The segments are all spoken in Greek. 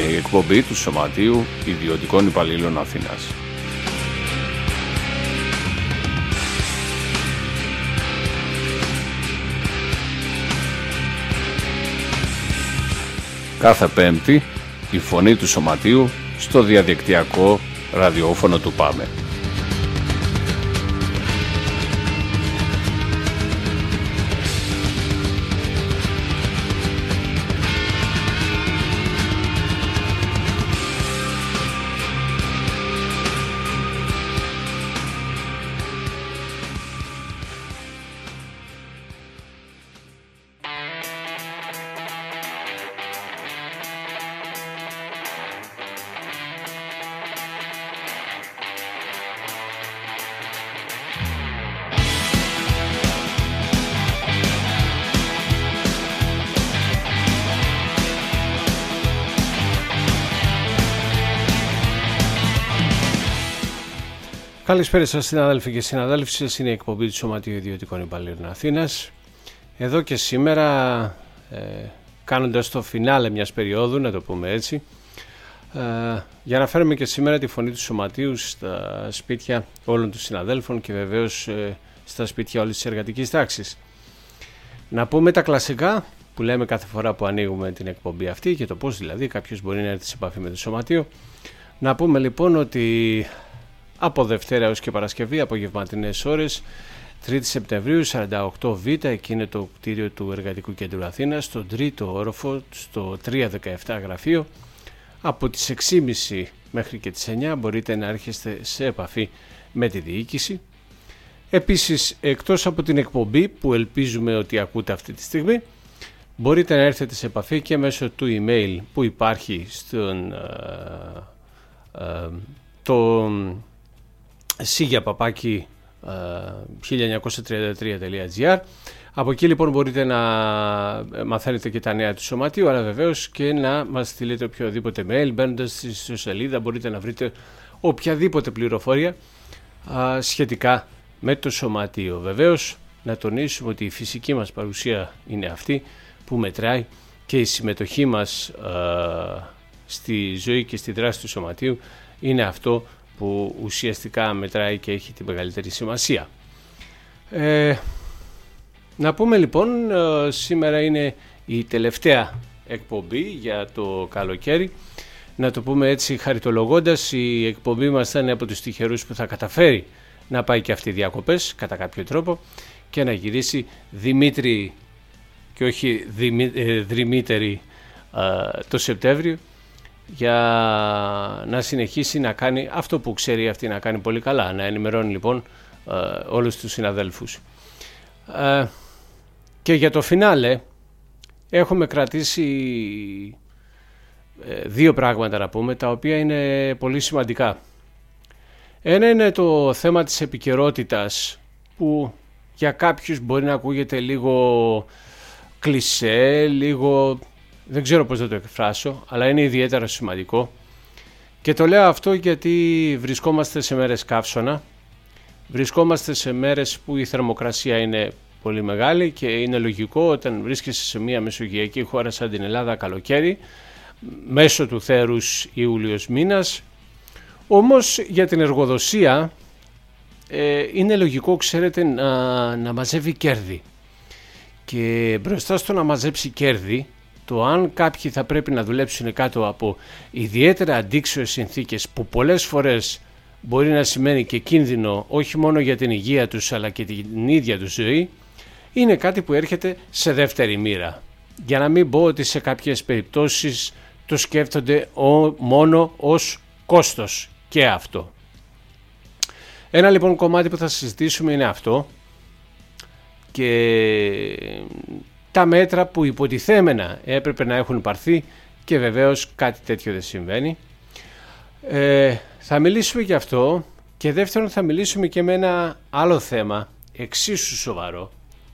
η εκπομπή του Σωματείου Ιδιωτικών Υπαλλήλων Αθήνας. Κάθε Πέμπτη η φωνή του Σωματείου στο διαδικτυακό ραδιόφωνο του ΠΑΜΕ. Καλησπέρα σας συνάδελφοι και συναδέλφοι σας, είναι η εκπομπή του Σωματείου Ιδιωτικών Υπαλλήλων Αθήνας. Εδώ και σήμερα, κάνοντας το φινάλε μιας περίοδου, να το πούμε έτσι, για να φέρουμε και σήμερα τη φωνή του Σωματείου στα σπίτια όλων των συναδέλφων και βεβαίως στα σπίτια όλης της εργατικής τάξης. Να πούμε τα κλασικά που λέμε κάθε φορά που ανοίγουμε την εκπομπή αυτή και το πώς δηλαδή κάποιος μπορεί να έρθει σε επαφή με το Σωματείο. Να πούμε λοιπόν ότι από Δευτέρα έως και Παρασκευή, απογευματινές ώρες, 3η Σεπτεμβρίου, 48Β, εκεί είναι το κτίριο του Εργατικού Κέντρου Αθήνας, στον τρίτο όροφο, στο 317 γραφείο. Από τις 6.30 μέχρι και τις 9 μπορείτε να έρχεστε σε επαφή με τη διοίκηση. Επίσης, εκτός από την εκπομπή που ελπίζουμε ότι ακούτε αυτή τη στιγμή, μπορείτε να έρθετε σε επαφή και μέσω του email που υπάρχει στον το sigya@1933.gr. Από εκεί λοιπόν μπορείτε να μαθαίνετε και τα νέα του Σωματείου, αλλά βεβαίως και να μας στείλετε οποιοδήποτε mail. Μπαίνοντας στη σελίδα μπορείτε να βρείτε οποιαδήποτε πληροφορία σχετικά με το Σωματείο. Βεβαίως να τονίσουμε ότι η φυσική μας παρουσία είναι αυτή που μετράει και η συμμετοχή μας στη ζωή και στη δράση του Σωματείου είναι αυτό που ουσιαστικά μετράει και έχει τη μεγαλύτερη σημασία. Να πούμε λοιπόν, σήμερα είναι η τελευταία εκπομπή για το καλοκαίρι. Να το πούμε έτσι χαριτολογώντας, η εκπομπή μας θα είναι από τους τυχερούς που θα καταφέρει να πάει και αυτή διακοπές κατά κάποιο τρόπο και να γυρίσει Δημήτρη και όχι Δρυμύτερη το Σεπτέμβριο, για να συνεχίσει να κάνει αυτό που ξέρει αυτή να κάνει πολύ καλά, να ενημερώνει λοιπόν όλους τους συναδέλφους. Και για το φινάλε έχουμε κρατήσει δύο πράγματα να πούμε, τα οποία είναι πολύ σημαντικά. Ένα είναι το θέμα της επικαιρότητας, που για κάποιους μπορεί να ακούγεται λίγο κλισέ, λίγο... δεν ξέρω πώς θα το εκφράσω, αλλά είναι ιδιαίτερα σημαντικό. Και το λέω αυτό γιατί βρισκόμαστε σε μέρες καύσωνα, βρισκόμαστε σε μέρες που η θερμοκρασία είναι πολύ μεγάλη και είναι λογικό όταν βρίσκεσαι σε μια μεσογειακή χώρα σαν την Ελλάδα καλοκαίρι, μέσω του θέρους Ιούλιος μήνας. Όμως για την εργοδοσία είναι λογικό, ξέρετε, να μαζεύει κέρδη. Και μπροστά στο να μαζέψει κέρδη, το αν κάποιοι θα πρέπει να δουλέψουν κάτω από ιδιαίτερα αντίξωες συνθήκες που πολλές φορές μπορεί να σημαίνει και κίνδυνο όχι μόνο για την υγεία τους αλλά και την ίδια τους ζωή, είναι κάτι που έρχεται σε δεύτερη μοίρα. Για να μην πω ότι σε κάποιες περιπτώσεις το σκέφτονται μόνο ως κόστος και αυτό. Ένα λοιπόν κομμάτι που θα συζητήσουμε είναι αυτό και τα μέτρα που υποτιθέμενα έπρεπε να έχουν πάρθει και βεβαίως κάτι τέτοιο δεν συμβαίνει. Θα μιλήσουμε γι' αυτό και δεύτερον θα μιλήσουμε και με ένα άλλο θέμα εξίσου σοβαρό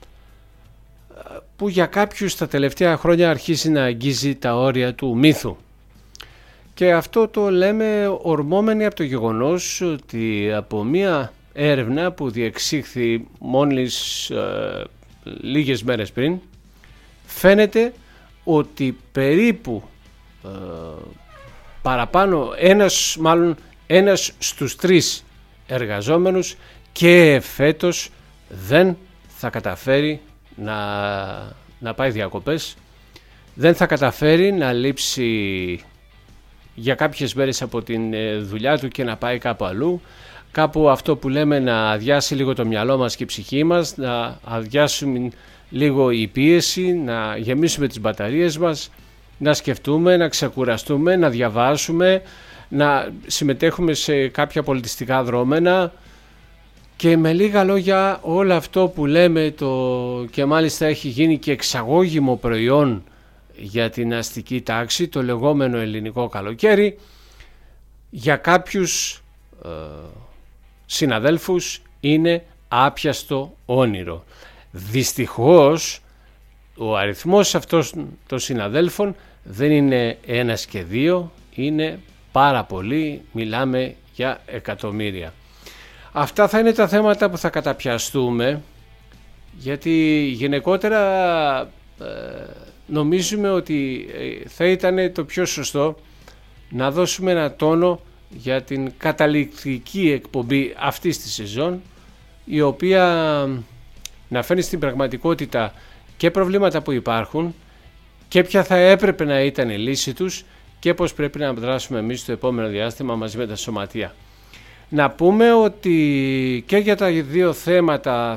που για κάποιους τα τελευταία χρόνια αρχίζει να αγγίζει τα όρια του μύθου. Και αυτό το λέμε ορμόμενοι από το γεγονός ότι από μία έρευνα που διεξήχθη μόλις λίγες μέρες πριν, φαίνεται ότι περίπου παραπάνω, ένας στους 3 εργαζόμενους και φέτος δεν θα καταφέρει να πάει διακοπές, δεν θα καταφέρει να λείψει για κάποιες μέρες από την δουλειά του και να πάει κάπου αλλού, κάπου αυτό που λέμε να αδειάσει λίγο το μυαλό μας και η ψυχή μας, να αδειάσουμε λίγο η πίεση, να γεμίσουμε τις μπαταρίες μας, να σκεφτούμε, να ξεκουραστούμε, να διαβάσουμε, να συμμετέχουμε σε κάποια πολιτιστικά δρόμενα και με λίγα λόγια όλο αυτό που λέμε και μάλιστα έχει γίνει και εξαγώγημο προϊόν για την αστική τάξη, το λεγόμενο ελληνικό καλοκαίρι, για κάποιους συναδέλφους είναι άπιαστο όνειρο. Δυστυχώς ο αριθμός αυτών των συναδέλφων δεν είναι 1 και 2, είναι πάρα πολλοί, μιλάμε για εκατομμύρια. Αυτά θα είναι τα θέματα που θα καταπιαστούμε, γιατί γενικότερα νομίζουμε ότι θα ήταν το πιο σωστό να δώσουμε ένα τόνο για την καταληκτική εκπομπή αυτής της σεζόν, η οποία να φέρνει στην πραγματικότητα και προβλήματα που υπάρχουν και ποια θα έπρεπε να ήταν η λύση τους και πώς πρέπει να δράσουμε εμείς στο επόμενο διάστημα μαζί με τα σωματεία. Να πούμε ότι και για τα 2 θέματα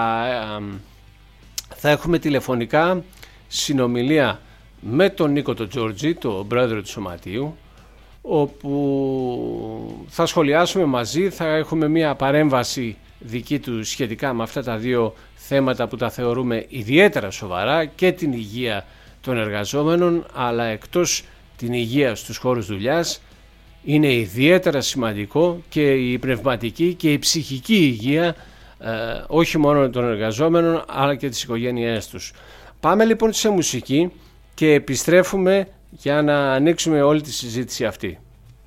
θα έχουμε τηλεφωνικά συνομιλία με τον Νίκο τον Τζόρτζη, τον πρόεδρο του σωματείου, όπου θα σχολιάσουμε μαζί, θα έχουμε μια παρέμβαση δική του σχετικά με αυτά τα 2 θέματα που τα θεωρούμε ιδιαίτερα σοβαρά, και την υγεία των εργαζόμενων, αλλά εκτός την υγεία στους χώρους δουλειάς είναι ιδιαίτερα σημαντικό και η πνευματική και η ψυχική υγεία όχι μόνο των εργαζόμενων αλλά και της οικογένειάς τους. Πάμε λοιπόν σε μουσική και επιστρέφουμε για να ανοίξουμε όλη τη συζήτηση αυτή.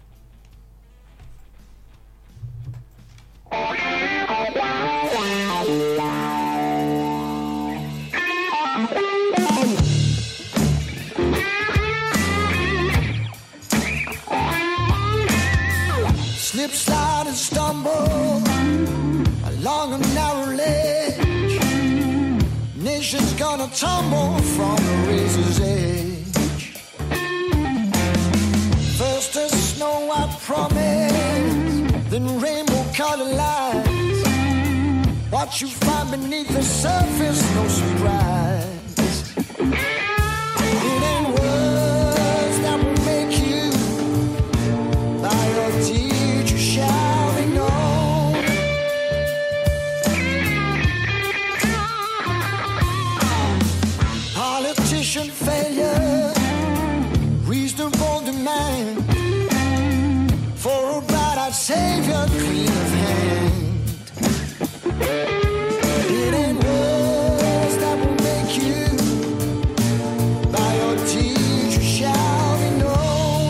Slip, slide and stumble along a narrow ledge. Nation's gonna tumble from the razor's edge. First a snow-white promise, then rainbow-colored lights. What you find beneath the surface, no surprise. It ain't words that will make you by your teeth shall be known. Politician failure, reasonable demand for a bright-eyed savior, clean of hand. It ain't words that will make you by your teeth shall be known.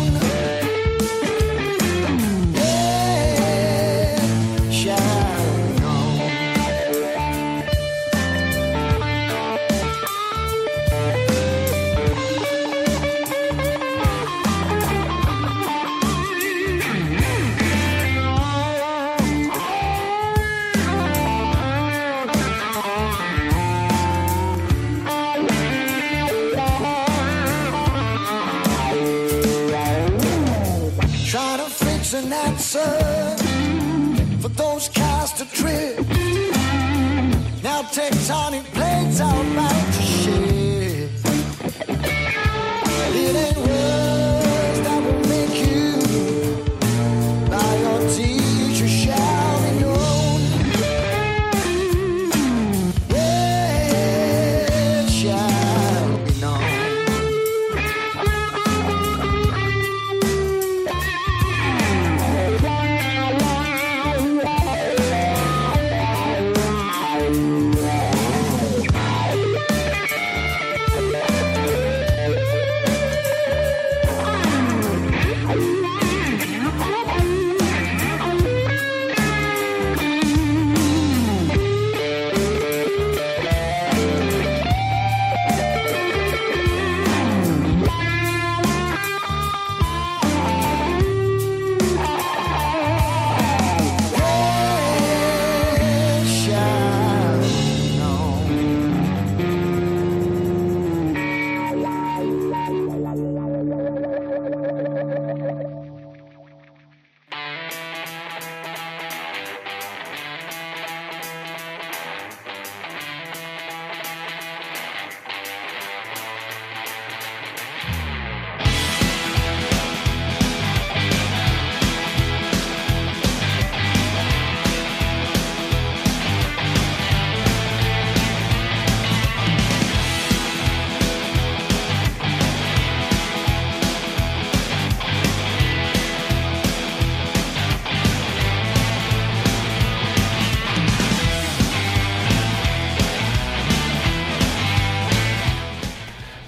An answer for those cast adrift. Now tectonic plates are about to shift. It ain't words that will make you by your teacher shall be known. Yeah, shall be known.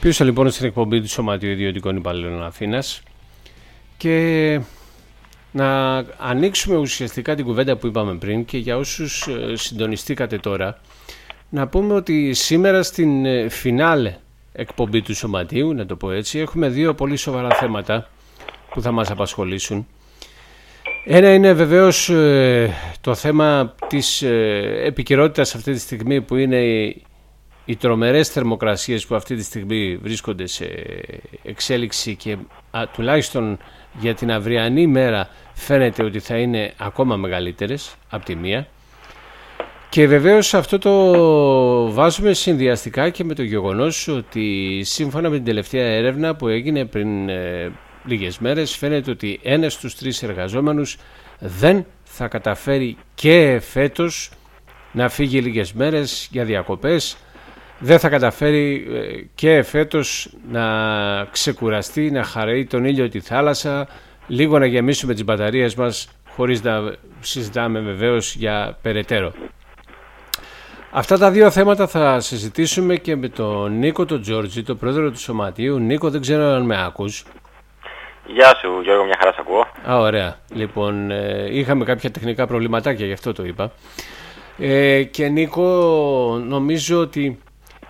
πίσω λοιπόν στην εκπομπή του Σωματείου Ιδιωτικών Υπαλλήλων Αθήνας και να ανοίξουμε ουσιαστικά την κουβέντα που είπαμε πριν και για όσους συντονιστήκατε τώρα να πούμε ότι σήμερα στην φινάλε εκπομπή του Σωματείου, να το πω έτσι, έχουμε δύο πολύ σοβαρά θέματα που θα μας απασχολήσουν. Ένα είναι βεβαίως το θέμα της επικαιρότητας αυτή τη στιγμή που είναι οι τρομερές θερμοκρασίες που αυτή τη στιγμή βρίσκονται σε εξέλιξη και τουλάχιστον για την αυριανή μέρα φαίνεται ότι θα είναι ακόμα μεγαλύτερες από τη μία. Και βεβαίως αυτό το βάζουμε συνδυαστικά και με το γεγονός ότι σύμφωνα με την τελευταία έρευνα που έγινε πριν λίγες μέρες φαίνεται ότι ένας στους 3 εργαζόμενους δεν θα καταφέρει και φέτος να φύγει λίγες μέρες για διακοπές, δεν θα καταφέρει και φέτος να ξεκουραστεί, να χαρεί τον ήλιο τη θάλασσα, λίγο να γεμίσουμε τις μπαταρίες μας χωρίς να συζητάμε βεβαίως για περαιτέρω. Αυτά τα δύο θέματα θα συζητήσουμε και με τον Νίκο τον Τζόρτζη, τον πρόεδρο του Σωματείου. Νίκο, δεν ξέρω αν με ακούς. Γεια σου Γιώργο, μια χαρά σ' ακούω. Ωραία. Λοιπόν, είχαμε κάποια τεχνικά προβληματάκια, γι' αυτό το είπα. Και Νίκο, νομίζω ότι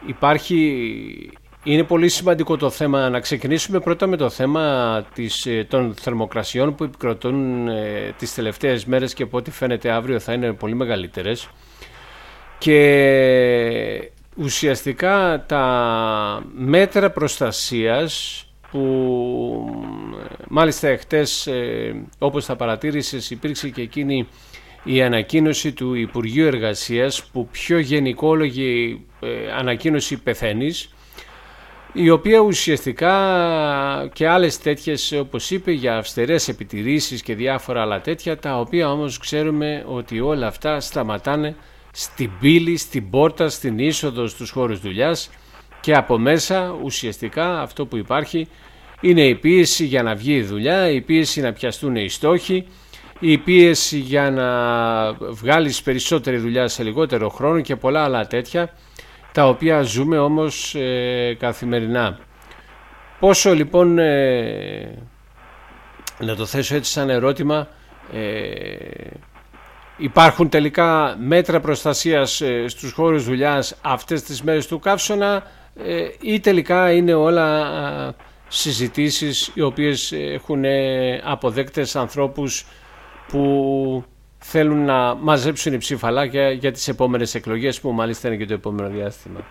είναι πολύ σημαντικό το θέμα. Να ξεκινήσουμε πρώτα με το θέμα των θερμοκρασιών που επικρατούν τις τελευταίες μέρες και από ό,τι φαίνεται αύριο θα είναι πολύ μεγαλύτερες. Και ουσιαστικά τα μέτρα προστασίας που μάλιστα εχθές όπως θα παρατήρησες υπήρξε και εκείνη η ανακοίνωση του Υπουργείου Εργασίας που πιο γενικόλογη ανακοίνωση πεθαίνεις, η οποία ουσιαστικά και άλλες τέτοιες όπως είπε για αυστερές επιτηρήσεις και διάφορα άλλα τέτοια, τα οποία όμως ξέρουμε ότι όλα αυτά σταματάνε στην πύλη, στην πόρτα, στην είσοδο στους χώρους δουλειάς και από μέσα ουσιαστικά αυτό που υπάρχει είναι η πίεση για να βγει η δουλειά, η πίεση να πιαστούν οι στόχοι, η πίεση για να βγάλεις περισσότερη δουλειά σε λιγότερο χρόνο και πολλά άλλα τέτοια, τα οποία ζούμε όμως καθημερινά. Πόσο λοιπόν, να το θέσω έτσι σαν ερώτημα, υπάρχουν τελικά μέτρα προστασίας στους χώρους δουλειάς αυτές τις μέρες του καύσωνα ή τελικά είναι όλα συζητήσεις οι οποίες έχουν αποδέκτες ανθρώπους που θέλουν να μαζέψουν ψηφαλάκια για τις επόμενες εκλογές που μάλιστα είναι και το επόμενο διάστημα.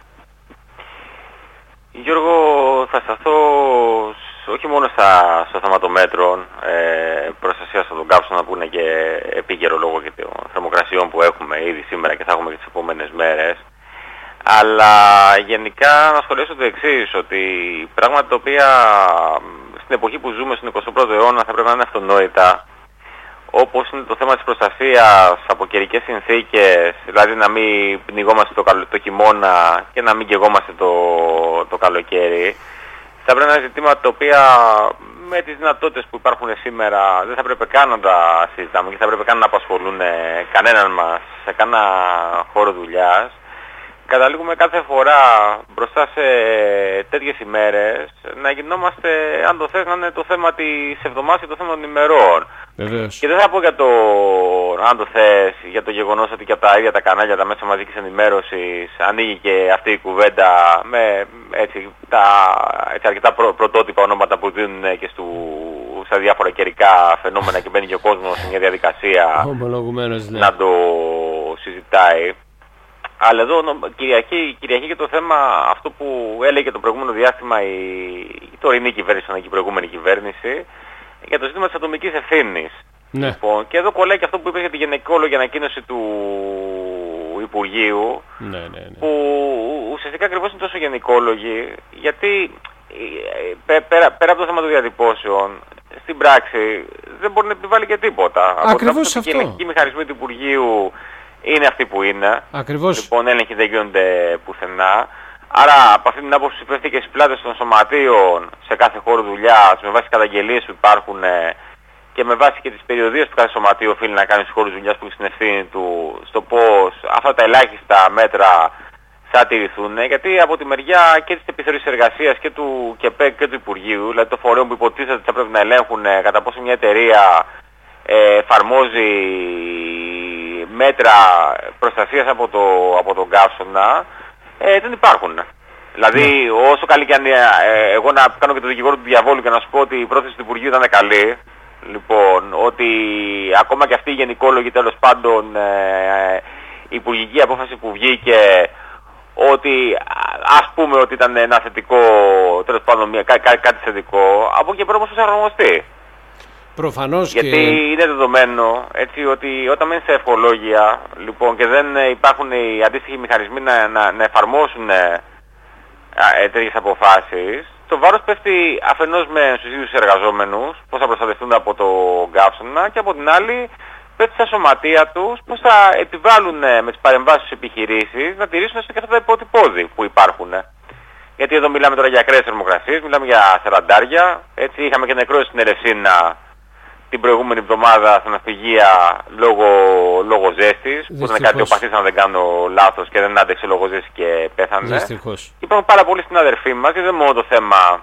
Γιώργο, θα σταθώ όχι μόνο στο θέμα των μέτρων προστασίας από τον καύσωνα που είναι και επίκαιρο λόγω και των θερμοκρασιών που έχουμε ήδη σήμερα και θα έχουμε και τις επόμενες μέρες, αλλά γενικά να σχολιάσω το εξής, ότι πράγματα τα οποία στην εποχή που ζούμε στον 21ο αιώνα θα πρέπει να είναι αυτονόητα, όπως είναι το θέμα της προστασίας από καιρικές συνθήκες, δηλαδή να μην πνιγόμαστε το χειμώνα και να μην καιγόμαστε το καλοκαίρι, θα πρέπει να είναι ζητήματα τα οποία με τις δυνατότητες που υπάρχουν σήμερα δεν θα πρέπει καν να τα συζητάμε και θα πρέπει καν να απασχολούν κανέναν μας σε κανένα χώρο δουλειάς. Καταλήγουμε κάθε φορά μπροστά σε τέτοιες ημέρες να γινόμαστε, αν το θες, να είναι το θέμα της εβδομάδας και το θέμα των ημερών. Βεβαίως. Και δεν θα πω για το, αν το θες, για το γεγονός ότι και από τα ίδια τα κανάλια, τα μέσα μαζικής ενημέρωσης ανοίγει και αυτή η κουβέντα με έτσι αρκετά πρωτότυπα ονόματα που δίνουν και στα διάφορα καιρικά φαινόμενα και μπαίνει και ο κόσμος σε μια διαδικασία ναι, να το συζητάει. Αλλά εδώ Κυριακή και το θέμα αυτό που έλεγε το προηγούμενο διάστημα η τωρινή κυβέρνηση, και η προηγούμενη κυβέρνηση, για το ζήτημα της ατομικής ευθύνης. Ναι. Λοιπόν, και εδώ κολλάει και αυτό που είπε για τη γενικόλογη ανακοίνωση του Υπουργείου, ναι. που ουσιαστικά ακριβώς είναι τόσο γενικόλογη, γιατί πέρα από το θέμα των διατυπώσεων, στην πράξη δεν μπορεί να επιβάλλει και τίποτα. Ακριβώς αυτό. Οι ελεγχικοί μηχανισμοί του Υπουργείου είναι αυτοί που είναι. Ακριβώς. Λοιπόν, έλεγχοι δεν γίνονται πουθενά. Άρα, από αυτή την άποψη πέφτει και στις πλάτες των σωματείων σε κάθε χώρο δουλειάς, με βάση καταγγελίες που υπάρχουν και με βάση και τις περιοδίες που κάθε σωματείο οφείλει να κάνει στους χώρους δουλειάς που έχει στην ευθύνη του, στο πώς αυτά τα ελάχιστα μέτρα θα τηρηθούν, γιατί από τη μεριά και της επιθεώρησης εργασίας και του ΚΕΠΕΚ και του Υπουργείου, δηλαδή των φορέων που υποτίθεται ότι θα πρέπει να ελέγχουν κατά πόσο μια εταιρεία εφαρμόζει μέτρα προστασίας από τον καύσωνα, δεν υπάρχουν. Δηλαδή, όσο καλή και αν εγώ να κάνω και το δικηγόρο του διαβόλου και να σου πω ότι η πρόθεση του Υπουργείου ήταν καλή, λοιπόν, ότι ακόμα και αυτή η γενικόλογη τέλος πάντων η υπουργική απόφαση που βγήκε, ότι ας πούμε ότι ήταν ένα θετικό, τέλος πάντων κάτι θετικό, από εκεί πέρα όμως θα εφαρμοστεί. Προφανώς. Γιατί και... είναι δεδομένο έτσι, ότι όταν μένει σε ευχολόγια, λοιπόν, και δεν υπάρχουν οι αντίστοιχοι μηχανισμοί να εφαρμόσουν τέτοιες αποφάσεις, το βάρος πέφτει αφενός στους ίδιους εργαζόμενους, πώς θα προστατευτούν από το καύσωνα, και από την άλλη πέφτει στα σωματεία τους, πώς θα επιβάλλουν με τις παρεμβάσεις τους επιχειρήσεις να τηρήσουν και αυτά τα υπότυπώδη που υπάρχουν. Γιατί εδώ μιλάμε τώρα για ακραίες θερμοκρασίες, μιλάμε για σαραντάρια, έτσι είχαμε και νεκρό στην Ερεσίνα την προηγούμενη εβδομάδα στα ναυπηγεία λόγω ζέστης, που ήταν κάτι οπαθής αν δεν κάνω λάθος και δεν άντεξε λόγω ζέστη και πέθανε. Δυστυχώς. Υπάρχουν πάρα πολλοί συναδελφοί μας και δεν είναι μόνο το θέμα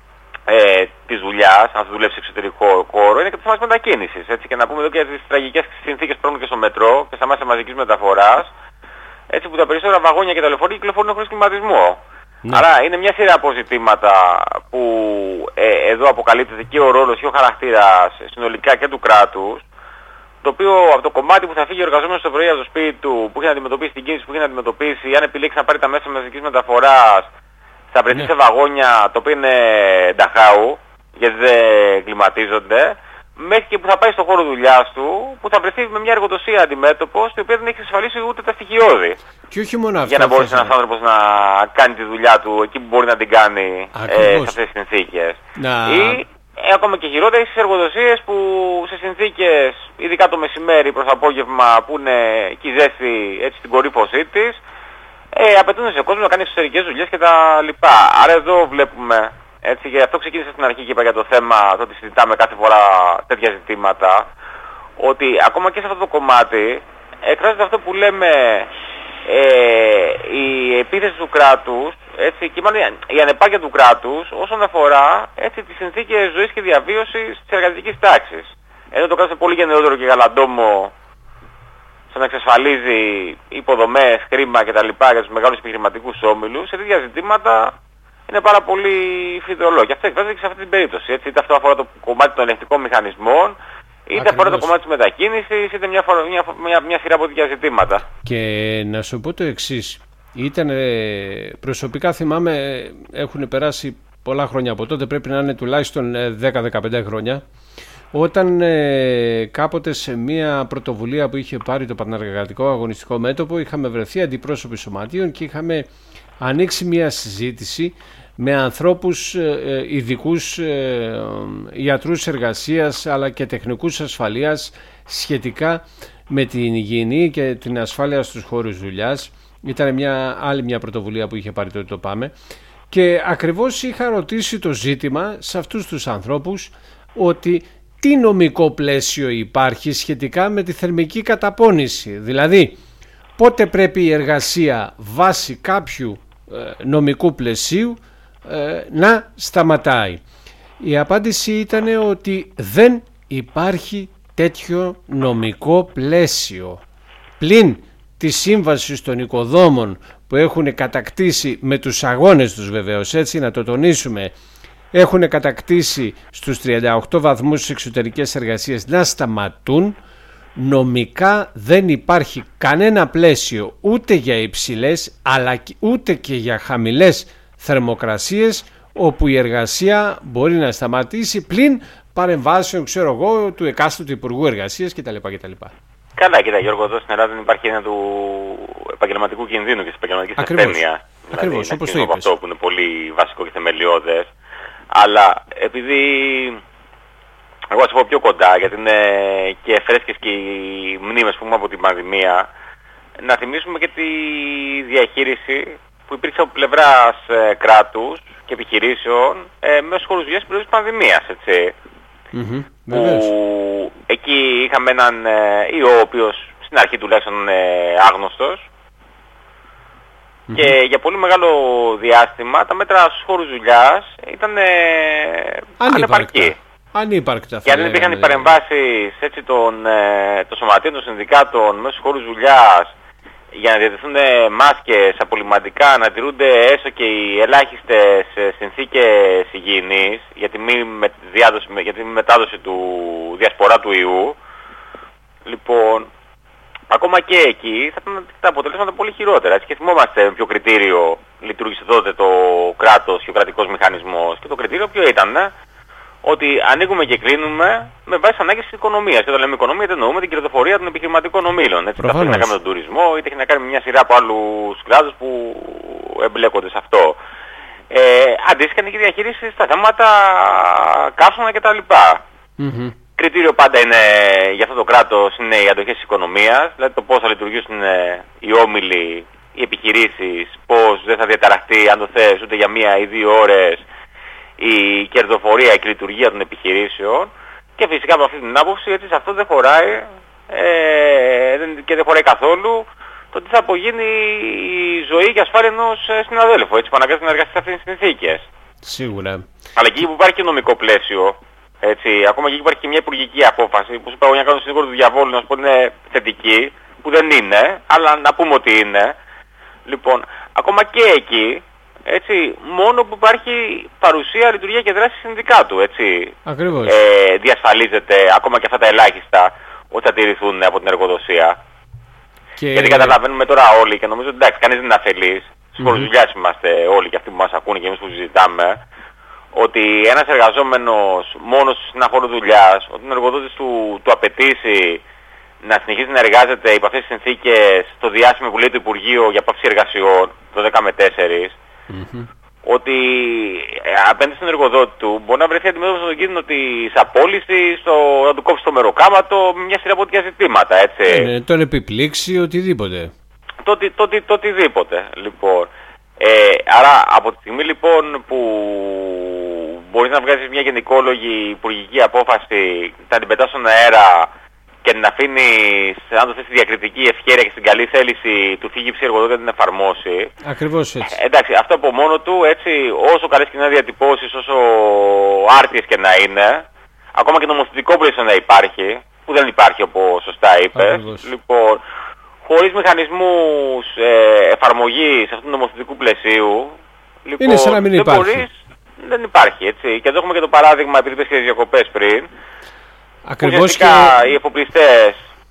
της δουλειάς, αν θα δουλέψει εξωτερικό χώρο, είναι και το θέμα της μετακίνησης. Έτσι, και να πούμε εδώ και τις τραγικές συνθήκες που και στο μετρό και στα μέσα μαζικής μεταφοράς, έτσι, που τα περισσότερα βαγόνια και τα λεωφορεία κυκλοφορούν χωρίς κλιματισμό. Ναι. Άρα είναι μια σειρά από ζητήματα που εδώ αποκαλύπτεται και ο ρόλος και ο χαρακτήρας συνολικά και του κράτους, το οποίο από το κομμάτι που θα φύγει ο εργαζόμενος το πρωί από το σπίτι του, που έχει να αντιμετωπίσει την κίνηση που έχει να αντιμετωπίσει, αν επιλέξει να πάρει τα μέσα μαζικής μεταφοράς, θα βρεθεί σε βαγόνια το οποίο είναι νταχάου, γιατί δεν κλιματίζονται, μέχρι και που θα πάει στον χώρο δουλειάς του, που θα βρεθεί με μια εργοδοσία αντιμέτωπος, η οποία δεν έχει εξασφαλίσει ούτε τα στοιχειώδη. Και όχι μόνο αυτό. Για να μπορέσει ένας άνθρωπος να κάνει τη δουλειά του εκεί που μπορεί να την κάνει σε αυτές τις συνθήκες. Ή ακόμα και χειρότερα στις εργοδοσίες που σε συνθήκες, ειδικά το μεσημέρι προς απόγευμα, που είναι και η ζέστη έτσι στην κορύφωσή της, απαιτούν σε κόσμο να κάνει εξωτερικές δουλειές κτλ. Άρα εδώ βλέπουμε, έτσι, και αυτό ξεκίνησα στην αρχή και είπα για το θέμα, το ότι συζητάμε κάθε φορά τέτοια ζητήματα, ότι ακόμα και σε αυτό το κομμάτι εκφράζεται αυτό που λέμε η επίθεση του κράτους, έτσι, και μάλλον η ανεπάρκεια του κράτους όσον αφορά, έτσι, τις συνθήκες ζωής και διαβίωσης της εργατικής τάξης. Εδώ το κράτος είναι πολύ γενναιότερο και γαλαντόμο στο να εξασφαλίζει υποδομές, χρήμα κτλ. Για τους μεγάλους επιχειρηματικούς όμιλους. Σε τέτοια ζητήματα είναι πάρα πολύ φιδωλό. Και αυτό εκφράζεται και σε αυτή την περίπτωση. Έτσι, είτε αυτό αφορά το κομμάτι των ελεγκτικών μηχανισμών, είτε αφορά το κομμάτι της μετακίνησης, είτε μια σειρά από τέτοια ζητήματα. Και να σου πω το εξής. Ήταν, προσωπικά θυμάμαι, έχουν περάσει πολλά χρόνια από τότε, πρέπει να είναι τουλάχιστον 10-15 χρόνια, όταν κάποτε σε μια πρωτοβουλία που είχε πάρει το Πανεργατικό Αγωνιστικό Μέτωπο είχαμε βρεθεί αντιπρόσωποι σωματείων και είχαμε ανοίξει μια συζήτηση με ανθρώπους ειδικούς ιατρούς εργασίας αλλά και τεχνικούς ασφαλείας σχετικά με την υγιεινή και την ασφάλεια στους χώρους δουλειάς. Ήταν άλλη μια πρωτοβουλία που είχε πάρει τότε το ΠΑΜΕ και ακριβώς είχα ρωτήσει το ζήτημα σε αυτούς τους ανθρώπους ότι τι νομικό πλαίσιο υπάρχει σχετικά με τη θερμική καταπώνηση, δηλαδή πότε πρέπει η εργασία βάσει κάποιου νομικού πλαισίου να σταματάει. Η απάντηση ήταν ότι δεν υπάρχει τέτοιο νομικό πλαίσιο. Πλην τη σύμβαση των οικοδόμων που έχουν κατακτήσει με τους αγώνες τους, βεβαίως, έτσι να το τονίσουμε, έχουν κατακτήσει στους 38 βαθμούς της εξωτερικές εργασίες να σταματούν, νομικά δεν υπάρχει κανένα πλαίσιο ούτε για υψηλές αλλά ούτε και για χαμηλές θερμοκρασίες όπου η εργασία μπορεί να σταματήσει πλην παρεμβάσεων, ξέρω εγώ, του εκάστοτε Υπουργού Εργασίας κτλ. Καλά, κοίτα Γιώργο, εδώ στην Ελλάδα δεν υπάρχει ένα του επαγγελματικού κινδύνου και της επαγγελματικής ασθένειας. Ακριβώς, όπως το είπες. Αυτό που είναι πολύ βασικό και θεμελιώδες. Αλλά επειδή εγώ θα σου πω πιο κοντά, γιατί είναι και φρέσκες και οι μνήμες που έχουμε από την πανδημία, να θυμίσουμε και τη διαχείριση που υπήρξε από πλευράς κράτους και επιχειρήσεων μέσω χώρους δουλειάς στην περίοδο της πανδημίας, έτσι. Που εκεί είχαμε έναν ιό ο οποίος στην αρχή τουλάχιστον άγνωστος, Και για πολύ μεγάλο διάστημα τα μέτρα στους χώρους δουλειάς ήταν ανεπαρκή. Ανύπαρκτα. Και αν δεν υπήρχαν οι παρεμβάσεις των σωματείων των συνδικάτων μέσα στους χώρους δουλειάς για να διατεθούν μάσκες απολυμαντικά, να τηρούνται έστω και οι ελάχιστες συνθήκες υγιεινής για τη μη μετάδοση του διασπορά του ιού, λοιπόν, ακόμα και εκεί θα ήταν τα αποτελέσματα πολύ χειρότερα. Έτσι, και θυμόμαστε με ποιο κριτήριο λειτουργήσε τότε το κράτος και ο κρατικός μηχανισμός. Και το κριτήριο ποιο ήταν, ότι ανοίγουμε και κλείνουμε με βάση ανάγκες της οικονομίας. Και όταν λέμε οικονομία, δεν εννοούμε την κερδοφορία των επιχειρηματικών ομίλων. Έτσι, αυτό έχει να κάνει με τον τουρισμό, είτε έχει να κάνει με μια σειρά από άλλους κλάδους που εμπλέκονται σε αυτό. Αντίστοιχα είναι και η διαχείριση στα θέματα καύσωνα κτλ. Κριτήριο πάντα είναι για αυτό το κράτος είναι οι αντοχές της οικονομίας, δηλαδή το πώς θα λειτουργήσουν οι όμιλοι, οι επιχειρήσεις, πώς δεν θα διαταραχτεί αν το θες ούτε για 1 ή 2 ώρες η κερδοφορία, η λειτουργία των επιχειρήσεων, και φυσικά από αυτή την άποψη έτσι, σε αυτό δεν χωράει και δεν χωράει καθόλου το τι θα απογίνει η ζωή και ασφάλεια ενός συναδέλφου, έτσι, που αναγκάζεται να εργαστεί σε αυτές τις συνθήκες. Σίγουρα. Αλλά εκεί που υπάρχει και νομικό πλαίσιο, έτσι, ακόμα και εκεί υπάρχει και μια υπουργική απόφαση που σου είπα εγώ για να κάνω συνήγορο του διαβόλου, να σου πω ότι είναι θετική, που δεν είναι, αλλά να πούμε ότι είναι. Λοιπόν, ακόμα και εκεί, έτσι, μόνο που υπάρχει παρουσία, λειτουργία και δράση συνδικάτου, έτσι, Ακριβώς. Διασφαλίζεται ακόμα και αυτά τα ελάχιστα ότι θα τηρηθούν από την εργοδοσία. Γιατί καταλαβαίνουμε τώρα όλοι και νομίζω ότι εντάξει, κανείς δεν είναι αφελής, στις χώρες δουλειάς είμαστε όλοι και αυτοί που μας ακούνε και εμείς που συζητάμε, ότι ένας εργαζόμενος μόνος σε ένα χώρο δουλειάς, όταν ο εργοδότης του απαιτήσει να συνεχίσει να εργάζεται υπό αυτές τις συνθήκες στο διάστημα που λέει το Υπουργείο για πάυση εργασιών, το 10 με 4, ότι απέναντι στον εργοδότη του μπορεί να βρεθεί αντιμέτωπος στον κίνδυνο της απόλυσης, να του κόψει το μεροκάματο, μια σειρά από τέτοια ζητήματα, έτσι. Τον επιπλήξει, οτιδήποτε. Το οτιδήποτε, λοιπόν. Άρα από τη στιγμή λοιπόν που μπορείς να βγάζεις μια γενικόλογη υπουργική απόφαση, να την πετάς στον αέρα και να αφήνεις, αν το θες, τη διακριτική ευχέρεια και στην καλή θέληση του φύγη εργοδότη να την εφαρμόσει. Ακριβώς έτσι. Εντάξει, αυτό από μόνο του, έτσι, όσο καλές και να διατυπώσεις, όσο άρτιες και να είναι, ακόμα και νομοθετικό πλαίσιο να υπάρχει, που δεν υπάρχει όπως σωστά είπες, λοιπόν, χωρίς μηχανισμούς εφαρμογής αυτού του νομοθετικού πλαισίου, λοιπόν, είναι σαν να μην υπάρχει. Δεν υπάρχει, έτσι. Και εδώ έχουμε και το παράδειγμα, επειδή είπες και τις διακοπές πριν, ακριβώς, ουσιαστικά οι εφοπλιστές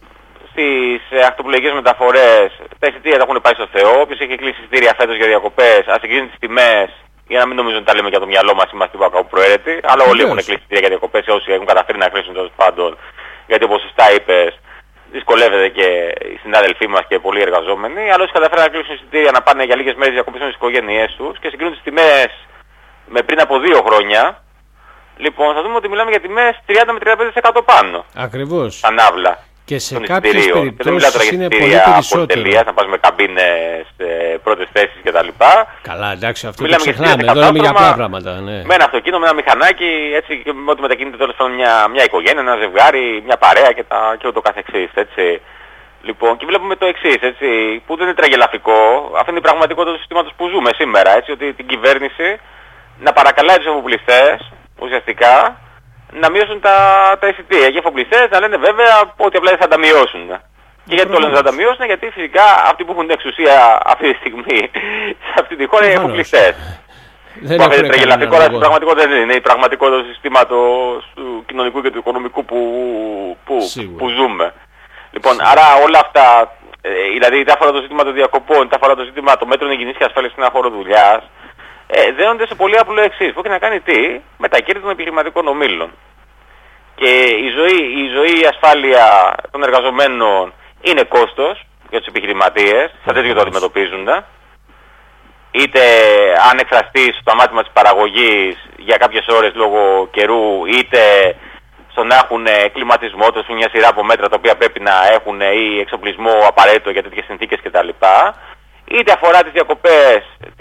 στις ακτοπλοϊκές μεταφορές, τα εισιτήρια τα έχουν πάει στο Θεό. Όποιος έχει κλείσει εισιτήρια φέτος για διακοπές, ας συγκρίνει τις τιμές, για να μην νομίζουν ότι τα λέμε για το μυαλό μας, είμαστε από κάπου προαίρετοι. Αλλά όλοι έχουν κλείσει εισιτήρια για διακοπές, όσοι έχουν καταφέρει να κλείσουν τέλος πάντων. Γιατί όπως σωστά είπες, δυσκολεύεται και οι συνάδελφοί μας και πολλοί εργαζόμενοι. Αλλά όσοι καταφέρουν να κλείσουν εισιτήρια να πάνε για λίγες μέρες διακοπές με τις οικογένειές τους και συγκρίνουν τις τιμές με πριν από 2 χρόνια, λοιπόν, θα δούμε ότι μιλάμε για τιμές 30 με 35% πάνω. Ακριβώς. Τα ναύλα. Και σε κάποιες περιπτώσεις είναι πολύ περισσότερο. Να πας με καμπίνες, πρώτες θέσεις κτλ. Καλά, εντάξει, αυτό το ξεχνάμε. Εδώ λέμε για απλά πράγματα. Ναι. Με ένα αυτοκίνητο, με ένα μηχανάκι, έτσι, και με ό,τι μετακινείται τέλος πάντων μια οικογένεια, ένα ζευγάρι, μια παρέα και ούτω καθεξής, έτσι. Λοιπόν, και βλέπουμε το εξής, έτσι, που δεν είναι τραγελαφικό. Αυτή είναι η πραγματικότητα του συστήματος που ζούμε σήμερα, έτσι, ότι την κυβέρνηση να παρακαλάει τους εφοπλιστές, ουσιαστικά, να μειώσουν τα εισιτήρια. Και οι εφοπλιστές να λένε βέβαια ότι απλά δεν θα τα μειώσουν. Και γιατί το λένε θα τα μειώσουν, γιατί φυσικά αυτοί που έχουν την εξουσία αυτή τη στιγμή σε αυτή τη χώρα είναι οι εφοπλιστές. Δεν είναι τραγελαφικό, αλλά στην πραγματικότητα δεν είναι. Η πραγματικότητα του συστήματος του κοινωνικού και του οικονομικού που ζούμε. Λοιπόν, άρα όλα αυτά, δηλαδή είτε αφορά το ζήτημα των διακοπών, είτε αφορά το ζήτημα των μέτρων υγιεινής και ασφάλειας σε ένα χώρο δουλειάς, δένονται σε πολύ απλό εξής, που έχει να κάνει τι, με τα κέρδη των επιχειρηματικών ομίλων. Και η ζωή, η ασφάλεια των εργαζομένων είναι κόστος για τους επιχειρηματίες, σαν τέτοιο το αντιμετωπίζουν. Είτε αν εκφραστεί στο αμάτημα της παραγωγής για κάποιες ώρες λόγω καιρού, είτε στο να έχουν κλιματισμό, τόσο μια σειρά από μέτρα τα οποία πρέπει να έχουν ή εξοπλισμό απαραίτητο για τέτοιες συνθήκες κτλ. Είτε αφορά τις διακοπές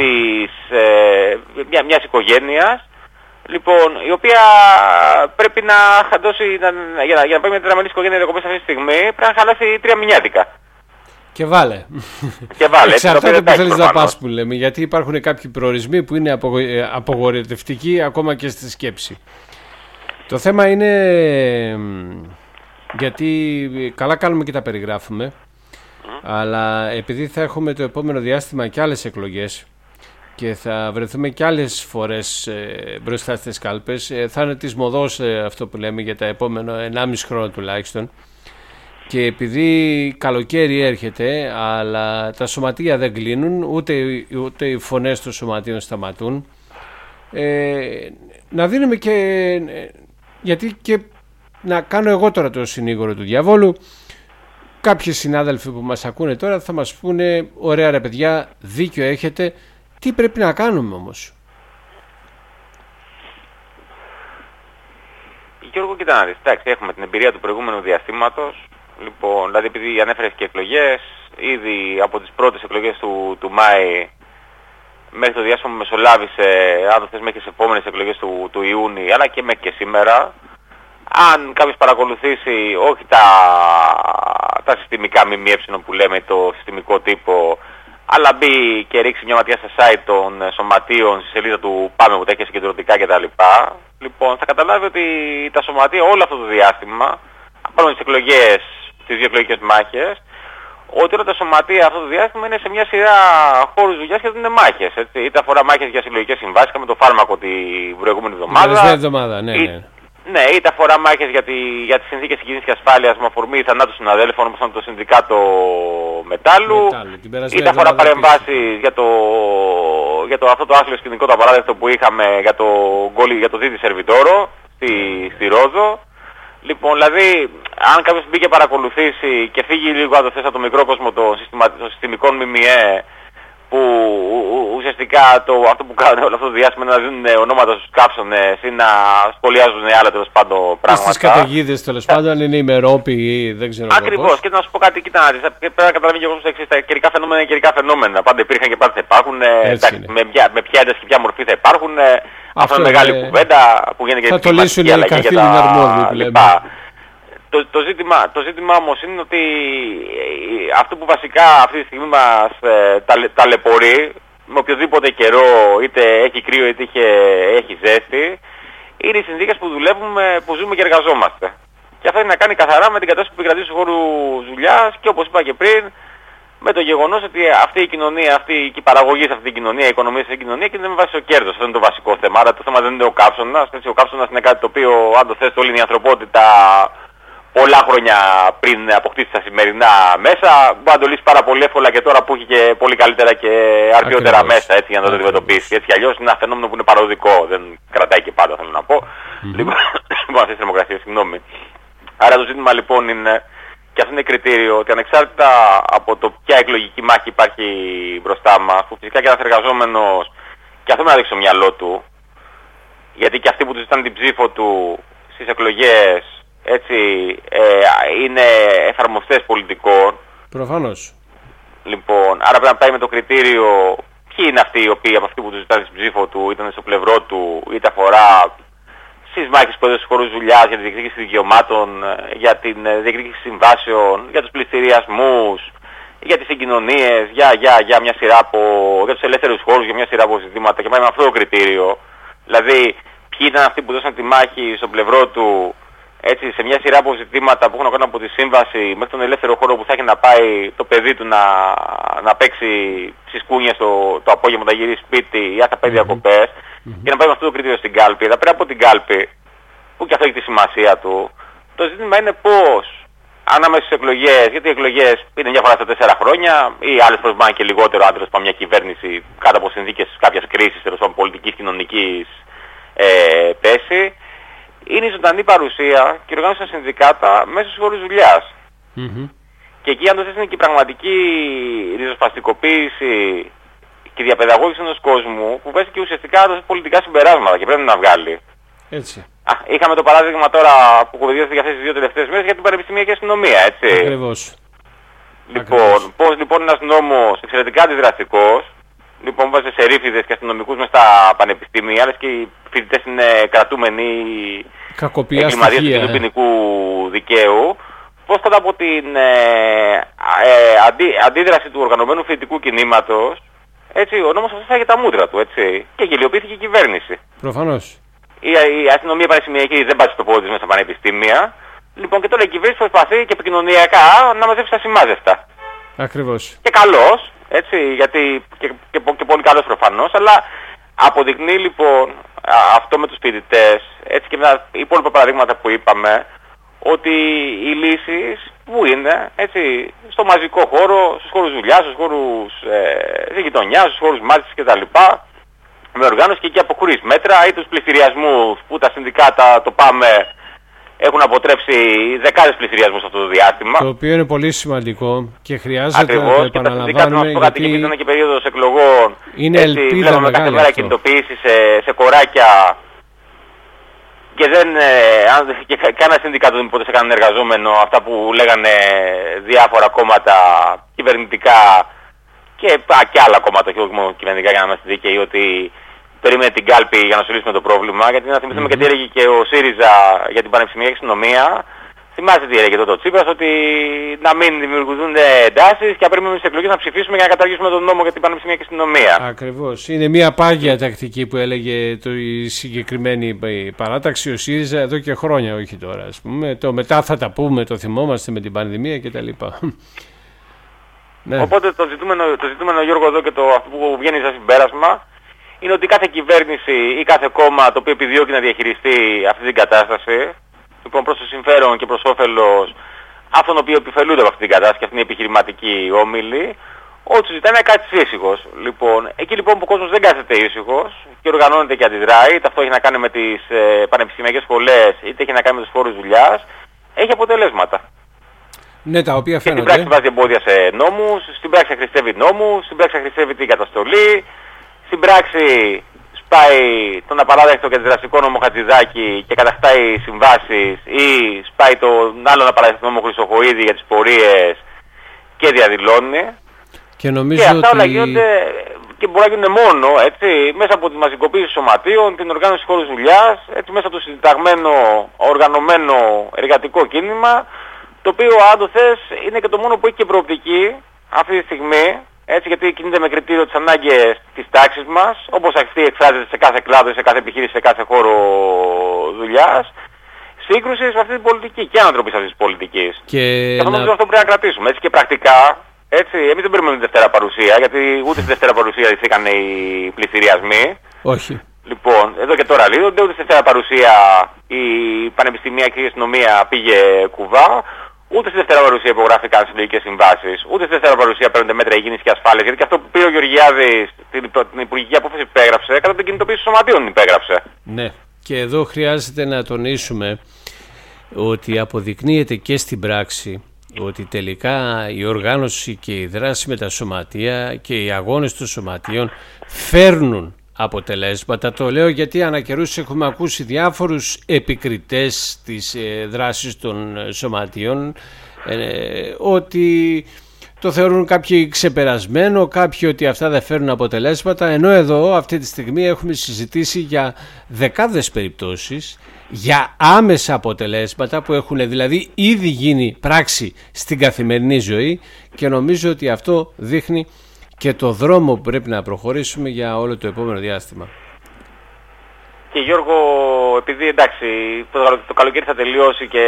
μιας οικογένειας, λοιπόν, η οποία πρέπει να δώσει, για να πάει μια τετραμελής οικογένεια διακοπές αυτή τη στιγμή, πρέπει να χαλάσει 3 μηνιάτικα. Και βάλε. Και βάλε. Εξαρτάται που θέλεις να πας, που λέμε, γιατί υπάρχουν κάποιοι προορισμοί που είναι απογοητευτικοί ακόμα και στη σκέψη. Το θέμα είναι, γιατί καλά κάνουμε και τα περιγράφουμε, αλλά επειδή θα έχουμε το επόμενο διάστημα και άλλες εκλογές και θα βρεθούμε και άλλες φορές μπροστά στις κάλπες, θα είναι της μοδός αυτό που λέμε για τα επόμενο 1,5 χρόνο τουλάχιστον. Και επειδή καλοκαίρι έρχεται, αλλά τα σωματεία δεν κλείνουν, ούτε οι φωνές των σωματείων σταματούν, να δίνουμε και, γιατί και να κάνω εγώ τώρα το συνήγορο του διαβόλου, κάποιοι συνάδελφοι που μας ακούνε τώρα θα μας πούνε, ωραία ρε παιδιά, δίκιο έχετε, τι πρέπει να κάνουμε όμως? Γιώργο, κοίτα να δεις, εντάξει, έχουμε την εμπειρία του προηγούμενου διαστήματος. Λοιπόν, δηλαδή επειδή ανέφερες και εκλογές, ήδη από τις πρώτες εκλογές του Μάη μέχρι το διάστημα που μεσολάβησε, αν το θες μέχρι τις επόμενες εκλογές του Ιούνιου, αλλά και μέχρι και σήμερα, αν κάποιος παρακολουθήσει όχι τα συστημικά ΜΜΕ που λέμε, το συστημικό τύπο, αλλά μπει και ρίξει μια ματιά στα site των σωματείων, στη σελίδα του Πάμε που τα έχει συγκεντρωτικά κτλ. Λοιπόν, θα καταλάβει ότι τα σωματεία όλο αυτό το διάστημα, πάνω στις εκλογές, τις δύο εκλογικές μάχες, ότι όλα τα σωματεία αυτό το διάστημα είναι σε μια σειρά χώρους δουλειάς και δεν είναι μάχες. Έτσι. Είτε αφορά μάχες για συλλογικές συμβάσεις, με το φάρμακο την προηγούμενη εβδομάδα. Ναι, είτε αφορά μάχες για τις συνθήκες συγκίνησης και ασφάλειας με αφορμή θανάτου συναδέλφων, όπως ήταν το Συνδικάτο Μετάλλου, είτε αφορά παρεμβάσεις για αυτό το άθλιο σκηνικό το απαράδεκτο που είχαμε για το Δίτη Σερβιτόρο στη Ρόδο. Λοιπόν, δηλαδή, αν κάποιος μπει και παρακολουθήσει και φύγει λίγο από το μικρό κόσμο των συστημικών ΜΜΕ, που ουσιαστικά αυτό που κάνουν όλο αυτό το διάστημα είναι να δίνουν ονόματα στους κάψονες ή να σχολιάζουν άλλα τέλος πάντων πράγματα. Στις καταιγίδες τέλος πάντων, αν είναι ημερόποιοι ή δεν ξέρω. Ακριβώς. Και να σου πω κάτι, κοίτα να δεις, πρέπει να καταλαβαίνει και εγώ στο εξής, τα καιρικά φαινόμενα είναι καιρικά φαινόμενα. Πάντα υπήρχαν και πάντα θα υπάρχουν, με ποια ένταση και ποια μορφή θα υπάρχουν. Αυτό είναι μεγάλη κουβέντα που γίνεται και την κλιματική αλλαγή και τα λοιπά. Το ζήτημα όμως είναι ότι αυτό που βασικά αυτή τη στιγμή μας ταλαιπωρεί με οποιοδήποτε καιρό, είτε έχει κρύο είτε έχει ζέστη, είναι οι συνθήκες που δουλεύουμε, που ζούμε και εργαζόμαστε. Και αυτό έχει να κάνει καθαρά με την κατάσταση που επικρατεί στους χώρους δουλειάς και όπως είπα και πριν, με το γεγονός ότι αυτή η κοινωνία, η παραγωγή σε αυτή την κοινωνία, η οικονομία σε αυτή την κοινωνία κινείται με βάση το κέρδος. Αυτό είναι το βασικό θέμα. Άρα το θέμα δεν είναι ο κάψονας. Ο κάψονας είναι κάτι το οποίο, αν το θες, όλη η ανθρωπότητα πολλά χρόνια πριν αποκτήσει τα σημερινά μέσα, μπορεί να το λύσει πάρα πολύ εύκολα και τώρα που έχει και πολύ καλύτερα και αρχαιότερα μέσα, έτσι, για να το αντιμετωπίσει. Έτσι κι αλλιώς είναι ένα φαινόμενο που είναι παροδικό, δεν κρατάει και πάντα, θέλω να πω. Λοιπόν, αυτή η θερμοκρασία, συγγνώμη. Άρα το ζήτημα λοιπόν είναι, και αυτό είναι κριτήριο, ότι ανεξάρτητα από το ποια εκλογική μάχη υπάρχει μπροστά μας, που φυσικά και ένας εργαζόμενος, και αυτό να δείξει στο μυαλό του, γιατί και αυτοί που του ζητάνε την ψήφο του στις εκλογές, έτσι, είναι εφαρμοστές πολιτικών. Προφανώς. Λοιπόν, άρα πρέπει να πάει με το κριτήριο ποιοι είναι αυτοί οι οποίοι από αυτοί που του ζητάνε την ψήφο του ήταν στο πλευρό του, είτε αφορά στις μάχες που έδωσε στους χώρους δουλειάς, για τη διεκδίκηση δικαιωμάτων, για την διεκδίκηση συμβάσεων, για τους πληστηριασμούς, για τις συγκοινωνίες, για μια σειρά για τους ελεύθερους χώρους, για μια σειρά από ζητήματα, και πάει με αυτό το κριτήριο. Δηλαδή, ποιοι ήταν αυτοί που δώσαν τη μάχη στο πλευρό του, έτσι, σε μια σειρά από ζητήματα που έχουν να κάνουν από τη σύμβαση μέχρι τον ελεύθερο χώρο που θα έχει να πάει το παιδί του να παίξει στις κούνιες το απόγευμα, να γυρίσει σπίτι ή αν θα πάει διακοπές, και να πάει με αυτό το κριτήριο στην κάλπη. Θα πρέπει από την κάλπη, που και αυτό έχει τη σημασία του, το ζήτημα είναι πώς ανάμεσα στις εκλογές, γιατί οι εκλογές είναι μια φορά στα 4 χρόνια, ή άλλες φορές πάνε και λιγότερο, άντρες πάμε μια κυβέρνηση κάτω από συνθήκες κάποιας κρίσης, τέλος πάντων πολιτικής, κοινωνικής πέσει. Είναι η ζωντανή παρουσία και οργάνωση στα συνδικάτα μέσα στους χώρους δουλειάς. Και εκεί, αν το θες, είναι και η πραγματική ριζοσπαστικοποίηση και διαπαιδαγώγηση ενός κόσμου που βάζει και ουσιαστικά πολιτικά συμπεράσματα και πρέπει να βγάλει. Έτσι. Είχαμε το παράδειγμα τώρα που κουβεντιάστηκε για αυτές τις 2 τελευταίες μέρες για την πανεπιστημιακή αστυνομία, έτσι. Ακριβώς. Λοιπόν, πώς λοιπόν ένας νόμος εξαιρετικά αντιδραστικός, λοιπόν βάζει σε ρήφιδες και αστυνομικούς μες στα πανεπιστήμια, άλλες και οι φοιτητές είναι κρατούμενοι εγκληματίες του ποινικού δικαίου, πώς κάτω από την αντίδραση του οργανωμένου φοιτητικού κινήματος, έτσι, ο νόμος αυτός φάγε τα μούτρα του, έτσι, και γελιοποιήθηκε η κυβέρνηση. Προφανώς. Η αστυνομία πανεπιστημιακή δεν πάτησε το πόδι της μέσα στα πανεπιστήμια. Λοιπόν, και τώρα η κυβέρνηση προσπαθεί και επικοινωνιακά να μαζέψει τα σημάζευτα. Ακριβώς. Και καλός, έτσι, γιατί και πολύ καλός προφανώς, αλλά αποδεικνύει λοιπόν αυτό με τους φοιτητές, έτσι, και με τα υπόλοιπα παραδείγματα που είπαμε, ότι οι λύσεις που είναι, έτσι, στο μαζικό χώρο, στους χώρους δουλειάς, στους χώρους γειτονιάς, στους χώρους μάθησης κτλ. Με οργάνωση και εκεί αποχωρείς μέτρα ή τους πληστηριασμούς που τα συνδικάτα, το ΠΑΜΕ, έχουν αποτρέψει δεκάδες πληστηριασμούς αυτό το διάστημα. Το οποίο είναι πολύ σημαντικό και χρειάζεται να το επαναλαμβάνουμε, γιατί ήταν και περίοδος εκλογών. Είναι ελπίδα βλέπαμε κάθε μέρα κινητοποίησεις σε κοράκια και κανένα συνδικάτο δεν ποτέ σε κανέναν εργαζόμενο αυτά που λέγανε διάφορα κόμματα κυβερνητικά και άλλα κόμματα, όχι μόνο κυβερνητικά, για να είμαστε δίκαιοι, ότι περίμενε την κάλπη για να σου λύσουμε το πρόβλημα. Γιατί να θυμηθούμε και τι έλεγε και ο ΣΥΡΙΖΑ για την πανεπιστημιακή αστυνομία. Θυμάστε τι έλεγε τότε ο Τσίπρας, ότι να μην δημιουργηθούν εντάσεις και να περιμένουμε τις εκλογές να ψηφίσουμε για να καταργήσουμε τον νόμο για την πανεπιστημιακή αστυνομία. Ακριβώς. Είναι μια πάγια τακτική που έλεγε η συγκεκριμένη παράταξη, ο ΣΥΡΙΖΑ, εδώ και χρόνια, όχι τώρα. Ας πούμε. Το μετά θα τα πούμε, το θυμόμαστε με την πανδημία κτλ. Ναι. Οπότε το ζητούμενο, Γιώργο, εδώ και αυτό που βγαίνει σαν συμπέρασμα είναι ότι κάθε κυβέρνηση ή κάθε κόμμα το οποίο επιδιώκει να διαχειριστεί αυτή την κατάσταση, λοιπόν, προς το συμφέρον και προς όφελος αυτών οποίοι επιφελούνται από αυτή την κατάσταση και αυτή είναι η επιχειρηματική όμιλη, ό,τι ζητάει να κάτσει ήσυχος. Λοιπόν, εκεί λοιπόν που ο κόσμος δεν κάθεται ήσυχος και οργανώνεται και αντιδράει, είτε αυτό έχει να κάνει με τις πανεπιστημιακές σχολές, είτε έχει να κάνει με τους χώρους δουλειάς, έχει αποτελέσματα. Ναι, τα οποία φαίνονται. Και στην πράξη βάζει εμπόδια σε νόμους, στην πράξη αχρηστεύει νόμους, στην πράξη αχρηστεύει την καταστολή, στην πράξη σπάει τον απαράδεκτο και αντιδραστικό νόμο Χατζηδάκη και καταχτάει συμβάσεις, ή σπάει τον άλλον απαράδεκτο νόμο Χρυσοχοΐδη για τις πορείες και διαδηλώνει. Και νομίζω και αυτά ότι όλα γίνονται και μπορεί να γίνουν μόνο, έτσι, μέσα από τη μαζικοποίηση σωματείων, την οργάνωση χώρους δουλειάς, έτσι, μέσα από το συνταγμένο, οργανωμένο εργατικό κίνημα, το οποίο, αν το θες, είναι και το μόνο που έχει και προοπτική αυτή τη στιγμή, έτσι, γιατί κινείται με κριτήριο τις ανάγκες της τάξης μας, όπως αυτή εκφράζεται σε κάθε κλάδο, σε κάθε επιχείρηση, σε κάθε χώρο δουλειάς, σύγκρουση με αυτή την πολιτική και ανατροπή αυτής της πολιτικής. Και αυτό νομίζω αυτό πρέπει να κρατήσουμε, έτσι, και πρακτικά, έτσι, εμείς δεν περιμένουμε τη Δευτέρα παρουσία, γιατί ούτε στη Δευτέρα παρουσία ηθήκαν οι πληστηριασμοί. Όχι. Λοιπόν, εδώ και τώρα λύνονται, ούτε στη Δευτέρα παρουσία η πανεπιστημιακή αστυνομία πήγε κουβά. Ούτε στη Δευτέρα παρουσία υπογράφηκαν συλλογικές συμβάσεις, ούτε στη Δευτέρα παρουσία παίρνονται μέτρα υγιεινής και ασφάλειας. Γιατί και αυτό που πήρε ο Γεωργιάδης, την υπουργική απόφαση που υπέγραψε, κατά την κινητοποίηση των σωματείων υπέγραψε. Ναι, και εδώ χρειάζεται να τονίσουμε ότι αποδεικνύεται και στην πράξη ότι τελικά η οργάνωση και η δράση με τα σωματεία και οι αγώνες των σωματείων φέρνουν αποτελέσματα. Το λέω γιατί ανά καιρούς έχουμε ακούσει διάφορους επικριτές της δράσης των σωματείων ότι το θεωρούν κάποιοι ξεπερασμένο, κάποιοι ότι αυτά δεν φέρνουν αποτελέσματα, ενώ εδώ αυτή τη στιγμή έχουμε συζητήσει για δεκάδες περιπτώσεις, για άμεσα αποτελέσματα που έχουν δηλαδή ήδη γίνει πράξη στην καθημερινή ζωή, και νομίζω ότι αυτό δείχνει και το δρόμο που πρέπει να προχωρήσουμε για όλο το επόμενο διάστημα. Και Γιώργο, επειδή εντάξει το καλοκαίρι θα τελειώσει και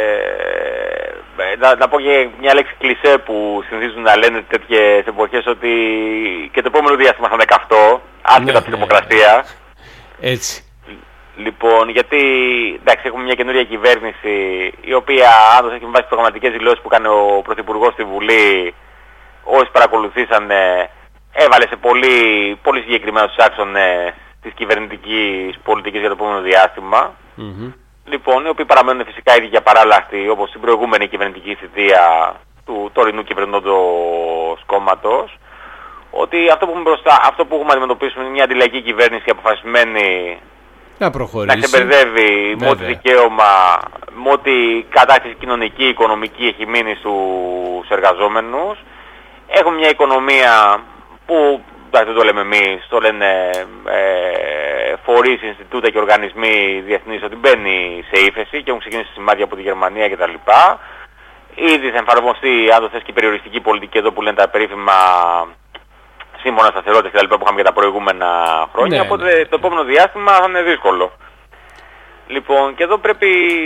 να πω και μια λέξη κλισέ που συνηθίζουν να λένε τέτοιες εποχές, ότι και το επόμενο διάστημα θα είναι καυτό, άσχετα από τη δημοκρατία. Έτσι. Λοιπόν, γιατί εντάξει, έχουμε μια καινούρια κυβέρνηση η οποία, αν το έχει βάσει τις προγραμματικές δηλώσεις που έκανε ο Πρωθυπουργός στη Βουλή, όσοι παρακολουθήσανε, έβαλε σε πολύ συγκεκριμένους άξονες της κυβερνητικής πολιτικής για το επόμενο διάστημα. Λοιπόν, οι οποίοι παραμένουν φυσικά ήδη για παράλλαχτοι, όπως στην προηγούμενη κυβερνητική θητεία του τωρινού κυβερνώντος κόμματος, ότι αυτό που έχουμε μπροστά, αυτό που έχουμε αντιμετωπίσουμε είναι μια αντιλαϊκή κυβέρνηση αποφασισμένη να προχωρήσει, να ξεμπερδεύει με ό,τι δικαίωμα, με ό,τι κατάσταση κοινωνική, οικονομική έχει μείνει στους εργαζόμενους. Έχουμε μια οικονομία που, δεν το λέμε εμείς, το λένε φορείς, Ινστιτούτα και οργανισμοί διεθνείς, ότι μπαίνει σε ύφεση και έχουν ξεκινήσει σημάδια από τη Γερμανία κτλ. ήδη θα εφαρμοστεί, αν το θες, και η περιοριστική πολιτική εδώ που λένε τα περίφημα σύμφωνα σταθερότητας κτλ. Που είχαμε και τα προηγούμενα χρόνια. Ναι, οπότε ναι. το επόμενο διάστημα θα είναι δύσκολο. Λοιπόν, και εδώ πρέπει,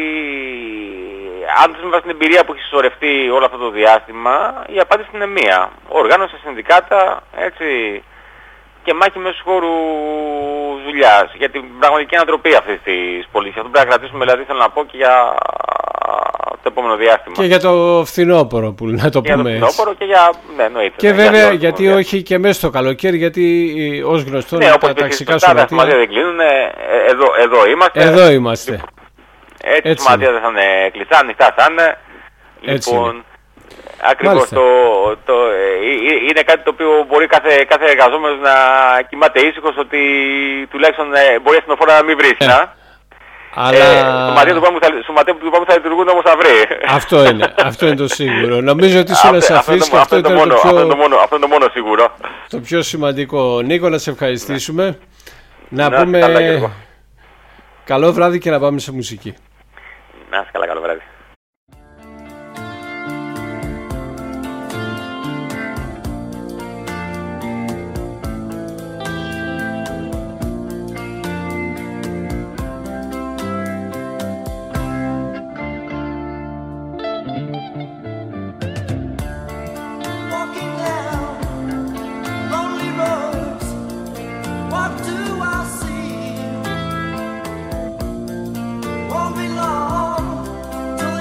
αν δούμε στην εμπειρία που έχει συσσωρευτεί όλο αυτό το διάστημα, η απάντηση είναι μία. Οργάνωση, συνδικάτα, έτσι, και μάχη μέσω χώρου δουλειάς. Για την πραγματική ανατροπή αυτής της πολιτικής. Αυτό πρέπει να κρατήσουμε, δηλαδή, θέλω να πω, και για το επόμενο διάστημα. Και για το φθινόπωρο, που να το Και για πούμε το έτσι. φθινόπωρο και για... Ναι, εννοείται. Και ναι, βέβαια, το γιατί επόμενο όχι και μέσα στο καλοκαίρι, γιατί ως γνωστό ναι, τα όπως ταξικά τα σωματεία. σωματεία δεν κλείνουν, εδώ είμαστε. Εδώ είμαστε. Έτσι, τα Έτσι σωματεία δεν θα είναι κλειστά, ανοιχτά θα είναι. Έτσι Λοιπόν, ακριβώς Μάλιστα. είναι κάτι το οποίο μπορεί κάθε εργαζόμενος να κοιμάται ήσυχος, ότι τουλάχιστον μπορεί ασθενοφόρα να μην βρίσκει. Αλλά Σωματεία του πάμε θα λειτουργούν, όμως θα βρει. αυτό είναι το σίγουρο. Νομίζω ότι ήσουν σαφής και αυτό ήταν αυτό είναι το μόνο σίγουρο. το πιο σημαντικό. Νίκο, να σε ευχαριστήσουμε. Να Να είστε καλά, πούμε Γιώργο. καλό βράδυ και να πάμε σε μουσική. Να είστε καλά, καλό βράδυ. Walking down lonely roads, what do I see? Won't be long till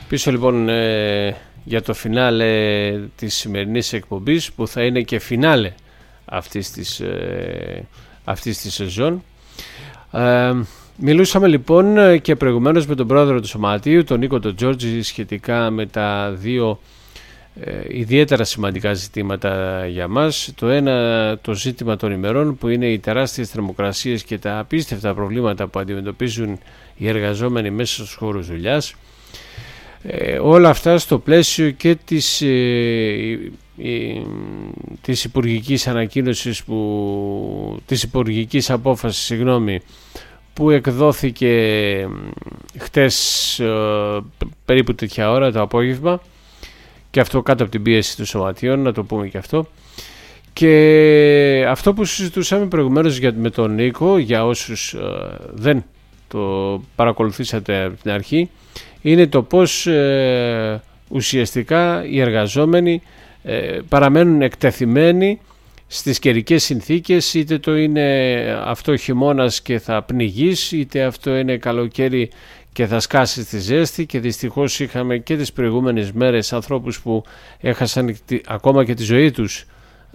Πίσω λοιπόν για το φινάλε της σημερινής εκπομπής, που θα είναι και φινάλε αυτής της σεζόν. Μιλούσαμε λοιπόν και προηγουμένως με τον πρόεδρο του Σωματείου, τον Νίκο τον Τζόρτζη, σχετικά με τα δύο ιδιαίτερα σημαντικά ζητήματα για μας. Το ένα, το ζήτημα των ημερών, που είναι οι τεράστιες θερμοκρασίες και τα απίστευτα προβλήματα που αντιμετωπίζουν οι εργαζόμενοι μέσα στους χώρους δουλειάς. Όλα αυτά στο πλαίσιο και της υπουργικής ανακοίνωσης, της υπουργικής απόφασης, που εκδόθηκε χτες περίπου τέτοια ώρα το απόγευμα, και αυτό κάτω από την πίεση του Σωματείων, να το πούμε και αυτό. Και αυτό που συζητούσαμε προηγουμένως με τον Νίκο, για όσους δεν το παρακολουθήσατε από την αρχή, είναι το πώς ουσιαστικά οι εργαζόμενοι παραμένουν εκτεθειμένοι στις καιρικές συνθήκες, είτε το είναι αυτό χειμώνας και θα πνιγείς, είτε αυτό είναι καλοκαίρι και θα σκάσει στη ζέστη. Και δυστυχώς είχαμε και τις προηγούμενες μέρες ανθρώπους που έχασαν ακόμα και τη ζωή τους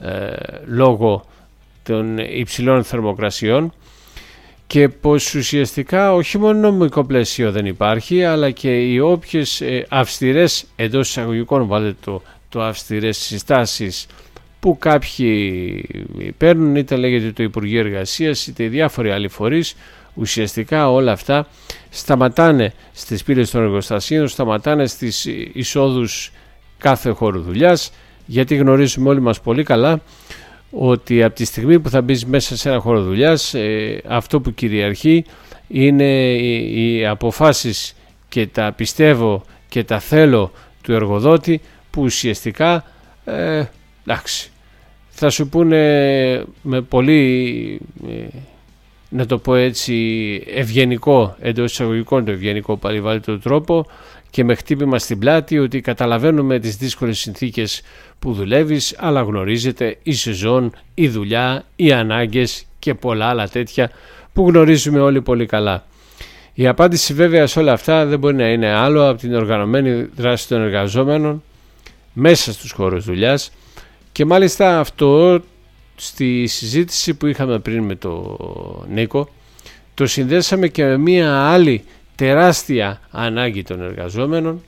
λόγω των υψηλών θερμοκρασιών, και πως ουσιαστικά όχι μόνο νομικό πλαίσιο δεν υπάρχει, αλλά και οι όποιες αυστηρές, εντός εισαγωγικών βάλετε το αυστηρές συστάσεις που κάποιοι παίρνουν, είτε λέγεται το Υπουργείο Εργασίας είτε οι διάφοροι άλλοι φορείς, ουσιαστικά όλα αυτά σταματάνε στις πύλες των εργοστασίων, σταματάνε στις εισόδους κάθε χώρου δουλειάς, γιατί γνωρίζουμε όλοι μας πολύ καλά ότι από τη στιγμή που θα μπεις μέσα σε ένα χώρο δουλειάς, αυτό που κυριαρχεί είναι οι αποφάσεις και τα πιστεύω και τα θέλω του εργοδότη, που ουσιαστικά εντάξει, θα σου πούνε με πολύ να το πω έτσι ευγενικό, εντός εισαγωγικών το ευγενικό παλιβάλλητο τρόπο, και με χτύπημα στην πλάτη, ότι καταλαβαίνουμε τις δύσκολες συνθήκες που δουλεύεις, αλλά γνωρίζετε η σεζόν, η δουλειά, οι ανάγκες και πολλά άλλα τέτοια που γνωρίζουμε όλοι πολύ καλά. Η απάντηση βέβαια σε όλα αυτά δεν μπορεί να είναι άλλο από την οργανωμένη δράση των εργαζόμενων μέσα στους χώρους δουλειάς, και μάλιστα αυτό στη συζήτηση που είχαμε πριν με τον Νίκο το συνδέσαμε και με μία άλλη τεράστια ανάγκη των εργαζόμενων,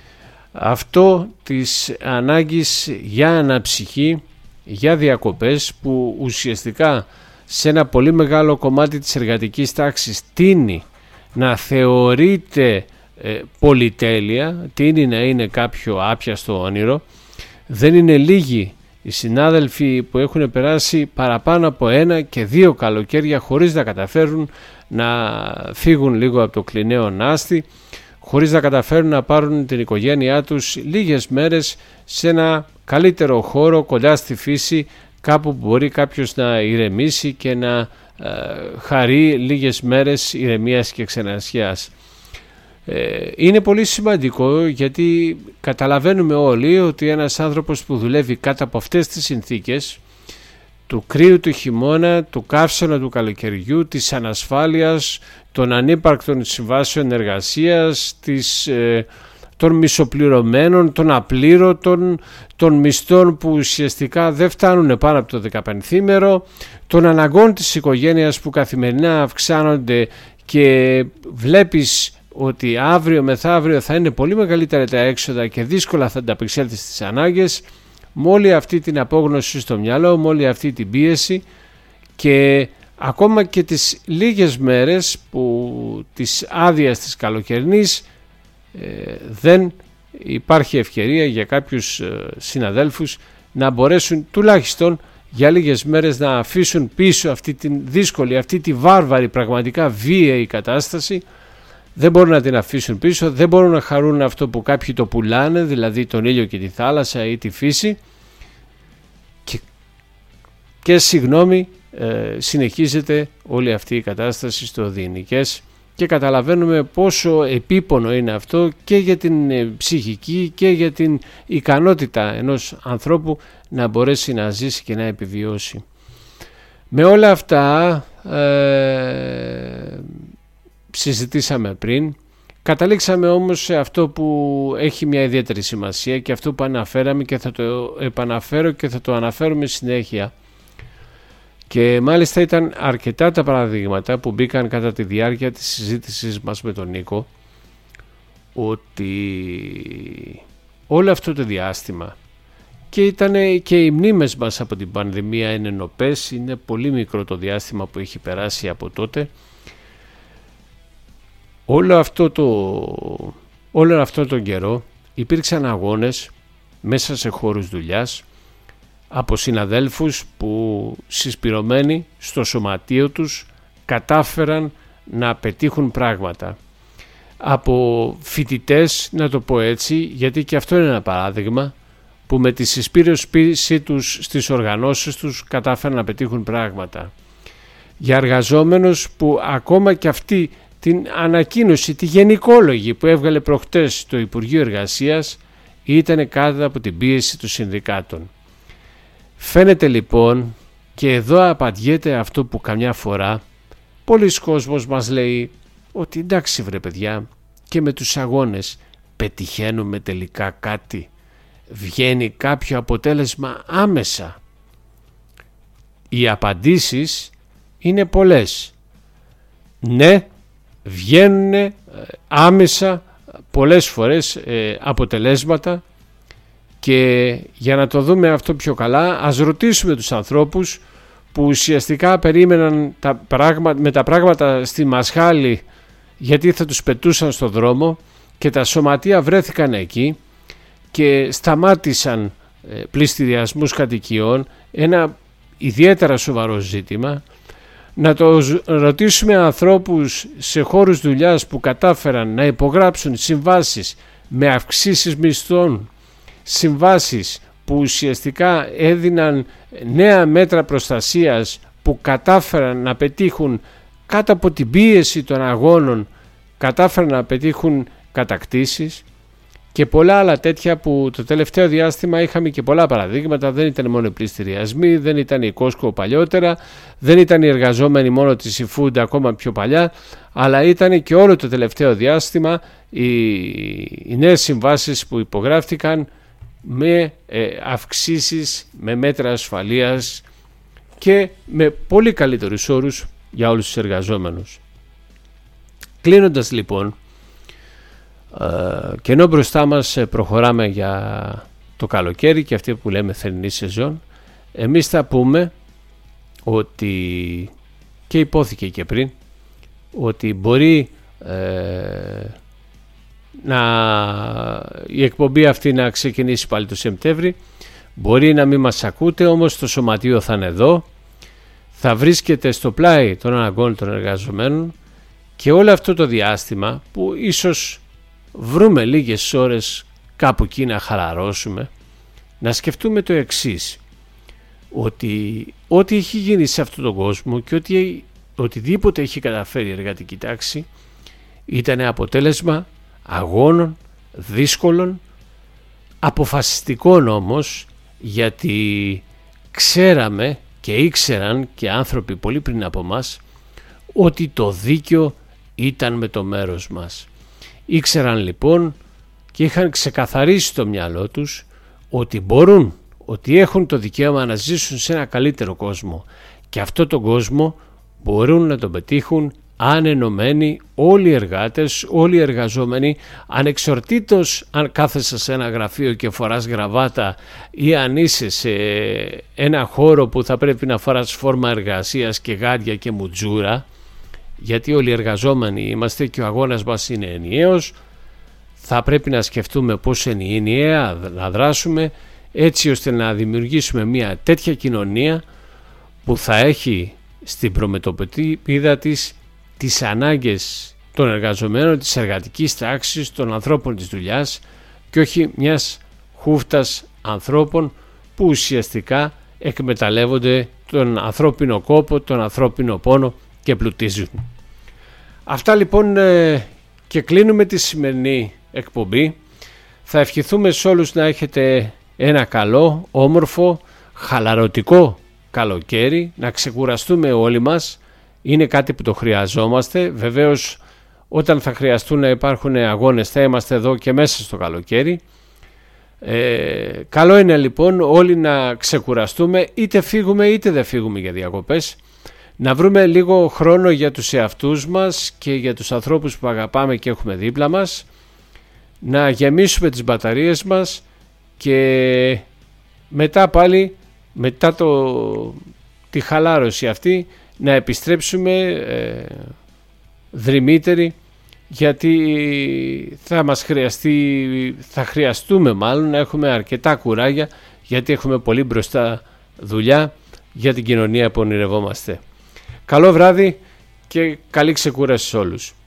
αυτό της ανάγκης για αναψυχή, για διακοπές, που ουσιαστικά σε ένα πολύ μεγάλο κομμάτι της εργατικής τάξης τείνει να θεωρείται πολυτέλεια, τείνει να είναι κάποιο άπιαστο όνειρο. Δεν είναι λίγοι οι συνάδελφοι που έχουν περάσει παραπάνω από 1 και 2 καλοκαίρια χωρίς να καταφέρουν να φύγουν λίγο από το κλιναίο νάστη, χωρίς να καταφέρουν να πάρουν την οικογένειά τους λίγες μέρες σε ένα καλύτερο χώρο κοντά στη φύση, κάπου που μπορεί κάποιος να ηρεμήσει και να χαρεί λίγες μέρες ηρεμίας και ξενασιάς. Είναι πολύ σημαντικό, γιατί καταλαβαίνουμε όλοι ότι ένας άνθρωπος που δουλεύει κάτω από αυτές τις συνθήκες του κρύου του χειμώνα, του καύσωνα του καλοκαιριού, της ανασφάλειας, των ανύπαρκτων συμβάσεων εργασίας, των μισοπληρωμένων, των απλήρωτων, των μισθών που ουσιαστικά δεν φτάνουν πάνω από το 15ήμερο, των αναγκών της οικογένειας που καθημερινά αυξάνονται, και βλέπεις ότι αύριο μεθαύριο θα είναι πολύ μεγαλύτερα τα έξοδα και δύσκολα θα ανταπεξέλθεις στις ανάγκες, με όλη αυτή την απόγνωση στο μυαλό, με όλη αυτή την πίεση, και ακόμα και τις λίγες μέρες που της άδειας της καλοκαιρινής δεν υπάρχει ευκαιρία για κάποιους συναδέλφους να μπορέσουν τουλάχιστον για λίγες μέρες να αφήσουν πίσω αυτή τη δύσκολη, αυτή τη βάρβαρη, πραγματικά βίαιη κατάσταση. Δεν μπορούν να την αφήσουν πίσω, δεν μπορούν να χαρούν αυτό που κάποιοι το πουλάνε, δηλαδή τον ήλιο και τη θάλασσα ή τη φύση, και συγγνώμη, συνεχίζεται όλη αυτή η κατάσταση στο διενοικές, και καταλαβαίνουμε πόσο επίπονο είναι αυτό και για την ψυχική και για την ικανότητα ενός ανθρώπου να μπορέσει να ζήσει και να επιβιώσει. Με όλα αυτά συζητήσαμε πριν, Καταλήξαμε όμως σε αυτό που έχει μια ιδιαίτερη σημασία και αυτό που αναφέραμε και θα το επαναφέρω και θα το αναφέρουμε συνέχεια. Και μάλιστα ήταν αρκετά τα παραδείγματα που μπήκαν κατά τη διάρκεια της συζήτησης μας με τον Νίκο, ότι όλο αυτό το διάστημα και ήταν και οι μνήμες μας από την πανδημία είναι νοπές, είναι πολύ μικρό το διάστημα που έχει περάσει από τότε. Όλο αυτό τον καιρό υπήρξαν αγώνες μέσα σε χώρους δουλειάς από συναδέλφους που συσπηρωμένοι στο σωματείο τους κατάφεραν να πετύχουν πράγματα. Από φοιτητές, να το πω έτσι, γιατί και αυτό είναι ένα παράδειγμα, που με τη συσπήρωσή τους στις οργανώσεις τους κατάφεραν να πετύχουν πράγματα. Για εργαζόμενους που ακόμα και αυτή την ανακοίνωση, τη γενικόλογη που έβγαλε προχτές το Υπουργείο Εργασίας, ήταν κάτω από την πίεση των συνδικάτων. Φαίνεται λοιπόν, και εδώ απαντιέται αυτό που καμιά φορά πολλοί κόσμος μας λέει, ότι εντάξει βρε παιδιά, και με τους αγώνες πετυχαίνουμε τελικά κάτι, βγαίνει κάποιο αποτέλεσμα άμεσα. Οι απαντήσεις είναι πολλές. Ναι, βγαίνουν άμεσα πολλές φορές αποτελέσματα, και για να το δούμε αυτό πιο καλά ας ρωτήσουμε τους ανθρώπους που ουσιαστικά περίμεναν με τα πράγματα στη μασχάλη γιατί θα τους πετούσαν στο δρόμο, και τα σωματεία βρέθηκαν εκεί και σταμάτησαν πληστηριασμούς κατοικιών, ένα ιδιαίτερα σοβαρό ζήτημα. Να το ρωτήσουμε ανθρώπους σε χώρους δουλειάς που κατάφεραν να υπογράψουν συμβάσεις με αυξήσεις μισθών, συμβάσεις που ουσιαστικά έδιναν νέα μέτρα προστασίας, που κατάφεραν να πετύχουν κάτω από την πίεση των αγώνων, κατάφεραν να πετύχουν κατακτήσεις και πολλά άλλα τέτοια που το τελευταίο διάστημα είχαμε και πολλά παραδείγματα. Δεν ήταν μόνο οι πληστηριασμοί, δεν ήταν η Costco παλιότερα, δεν ήταν οι εργαζόμενοι μόνο της eFood ακόμα πιο παλιά, αλλά ήταν και όλο το τελευταίο διάστημα οι νέες συμβάσεις που υπογράφτηκαν με αυξήσεις, με μέτρα ασφαλείας και με πολύ καλύτερους όρους για όλους τους εργαζόμενους. Κλείνοντας λοιπόν, και ενώ μπροστά μας προχωράμε για το καλοκαίρι και αυτή που λέμε θερινή σεζόν, εμείς θα πούμε ότι, και υπόθηκε και πριν, ότι μπορεί η εκπομπή αυτή να ξεκινήσει πάλι το Σεπτέμβρη, μπορεί να μην μας ακούτε, όμως το σωματείο θα είναι εδώ, θα βρίσκεται στο πλάι των αναγκών των εργαζομένων, και όλο αυτό το διάστημα που ίσως βρούμε λίγες ώρες κάπου εκεί να χαλαρώσουμε, να σκεφτούμε το εξής, ότι ό,τι έχει γίνει σε αυτόν τον κόσμο και οτιδήποτε έχει καταφέρει η εργατική τάξη ήταν αποτέλεσμα αγώνων δύσκολων, αποφασιστικών όμως, γιατί ξέραμε και ήξεραν και άνθρωποι πολύ πριν από μας ότι το δίκαιο ήταν με το μέρος μας. Ήξεραν λοιπόν και είχαν ξεκαθαρίσει στο μυαλό τους ότι μπορούν, ότι έχουν το δικαίωμα να ζήσουν σε ένα καλύτερο κόσμο, και αυτό τον κόσμο μπορούν να τον πετύχουν αν ενωμένοι όλοι οι εργάτες, όλοι οι εργαζόμενοι, ανεξορτήτως αν κάθεσαι σε ένα γραφείο και φοράς γραβάτα ή αν είσαι σε ένα χώρο που θα πρέπει να φοράς φόρμα εργασίας και γάντια και μουτζούρα, γιατί όλοι οι εργαζόμενοι είμαστε και ο αγώνας μας είναι ενιαίος. Θα πρέπει να σκεφτούμε πώς είναι ενιαία να δράσουμε, έτσι ώστε να δημιουργήσουμε μια τέτοια κοινωνία που θα έχει στην προμετωπίδα της τις ανάγκες των εργαζομένων, της εργατικής τάξης, των ανθρώπων της δουλειάς, και όχι μιας χούφτας ανθρώπων που ουσιαστικά εκμεταλλεύονται τον ανθρώπινο κόπο, τον ανθρώπινο πόνο και πλουτίζουν. Αυτά λοιπόν, και κλείνουμε τη σημερινή εκπομπή. Θα ευχηθούμε σε όλους να έχετε ένα καλό, όμορφο, χαλαρωτικό καλοκαίρι, να ξεκουραστούμε όλοι μας. Είναι κάτι που το χρειαζόμαστε. Βεβαίως όταν θα χρειαστούν να υπάρχουν αγώνες θα είμαστε εδώ και μέσα στο καλοκαίρι. Καλό είναι λοιπόν όλοι να ξεκουραστούμε, είτε φύγουμε είτε δεν φύγουμε για διακοπές, να βρούμε λίγο χρόνο για τους εαυτούς μας και για τους ανθρώπους που αγαπάμε και έχουμε δίπλα μας, να γεμίσουμε τις μπαταρίες μας και μετά πάλι, μετά τη χαλάρωση αυτή, να επιστρέψουμε δρυμύτεροι, γιατί θα χρειαστούμε μάλλον να έχουμε αρκετά κουράγια, γιατί έχουμε πολύ μπροστά δουλειά για την κοινωνία που ονειρευόμαστε. Καλό βράδυ και καλή ξεκούραση σε όλους.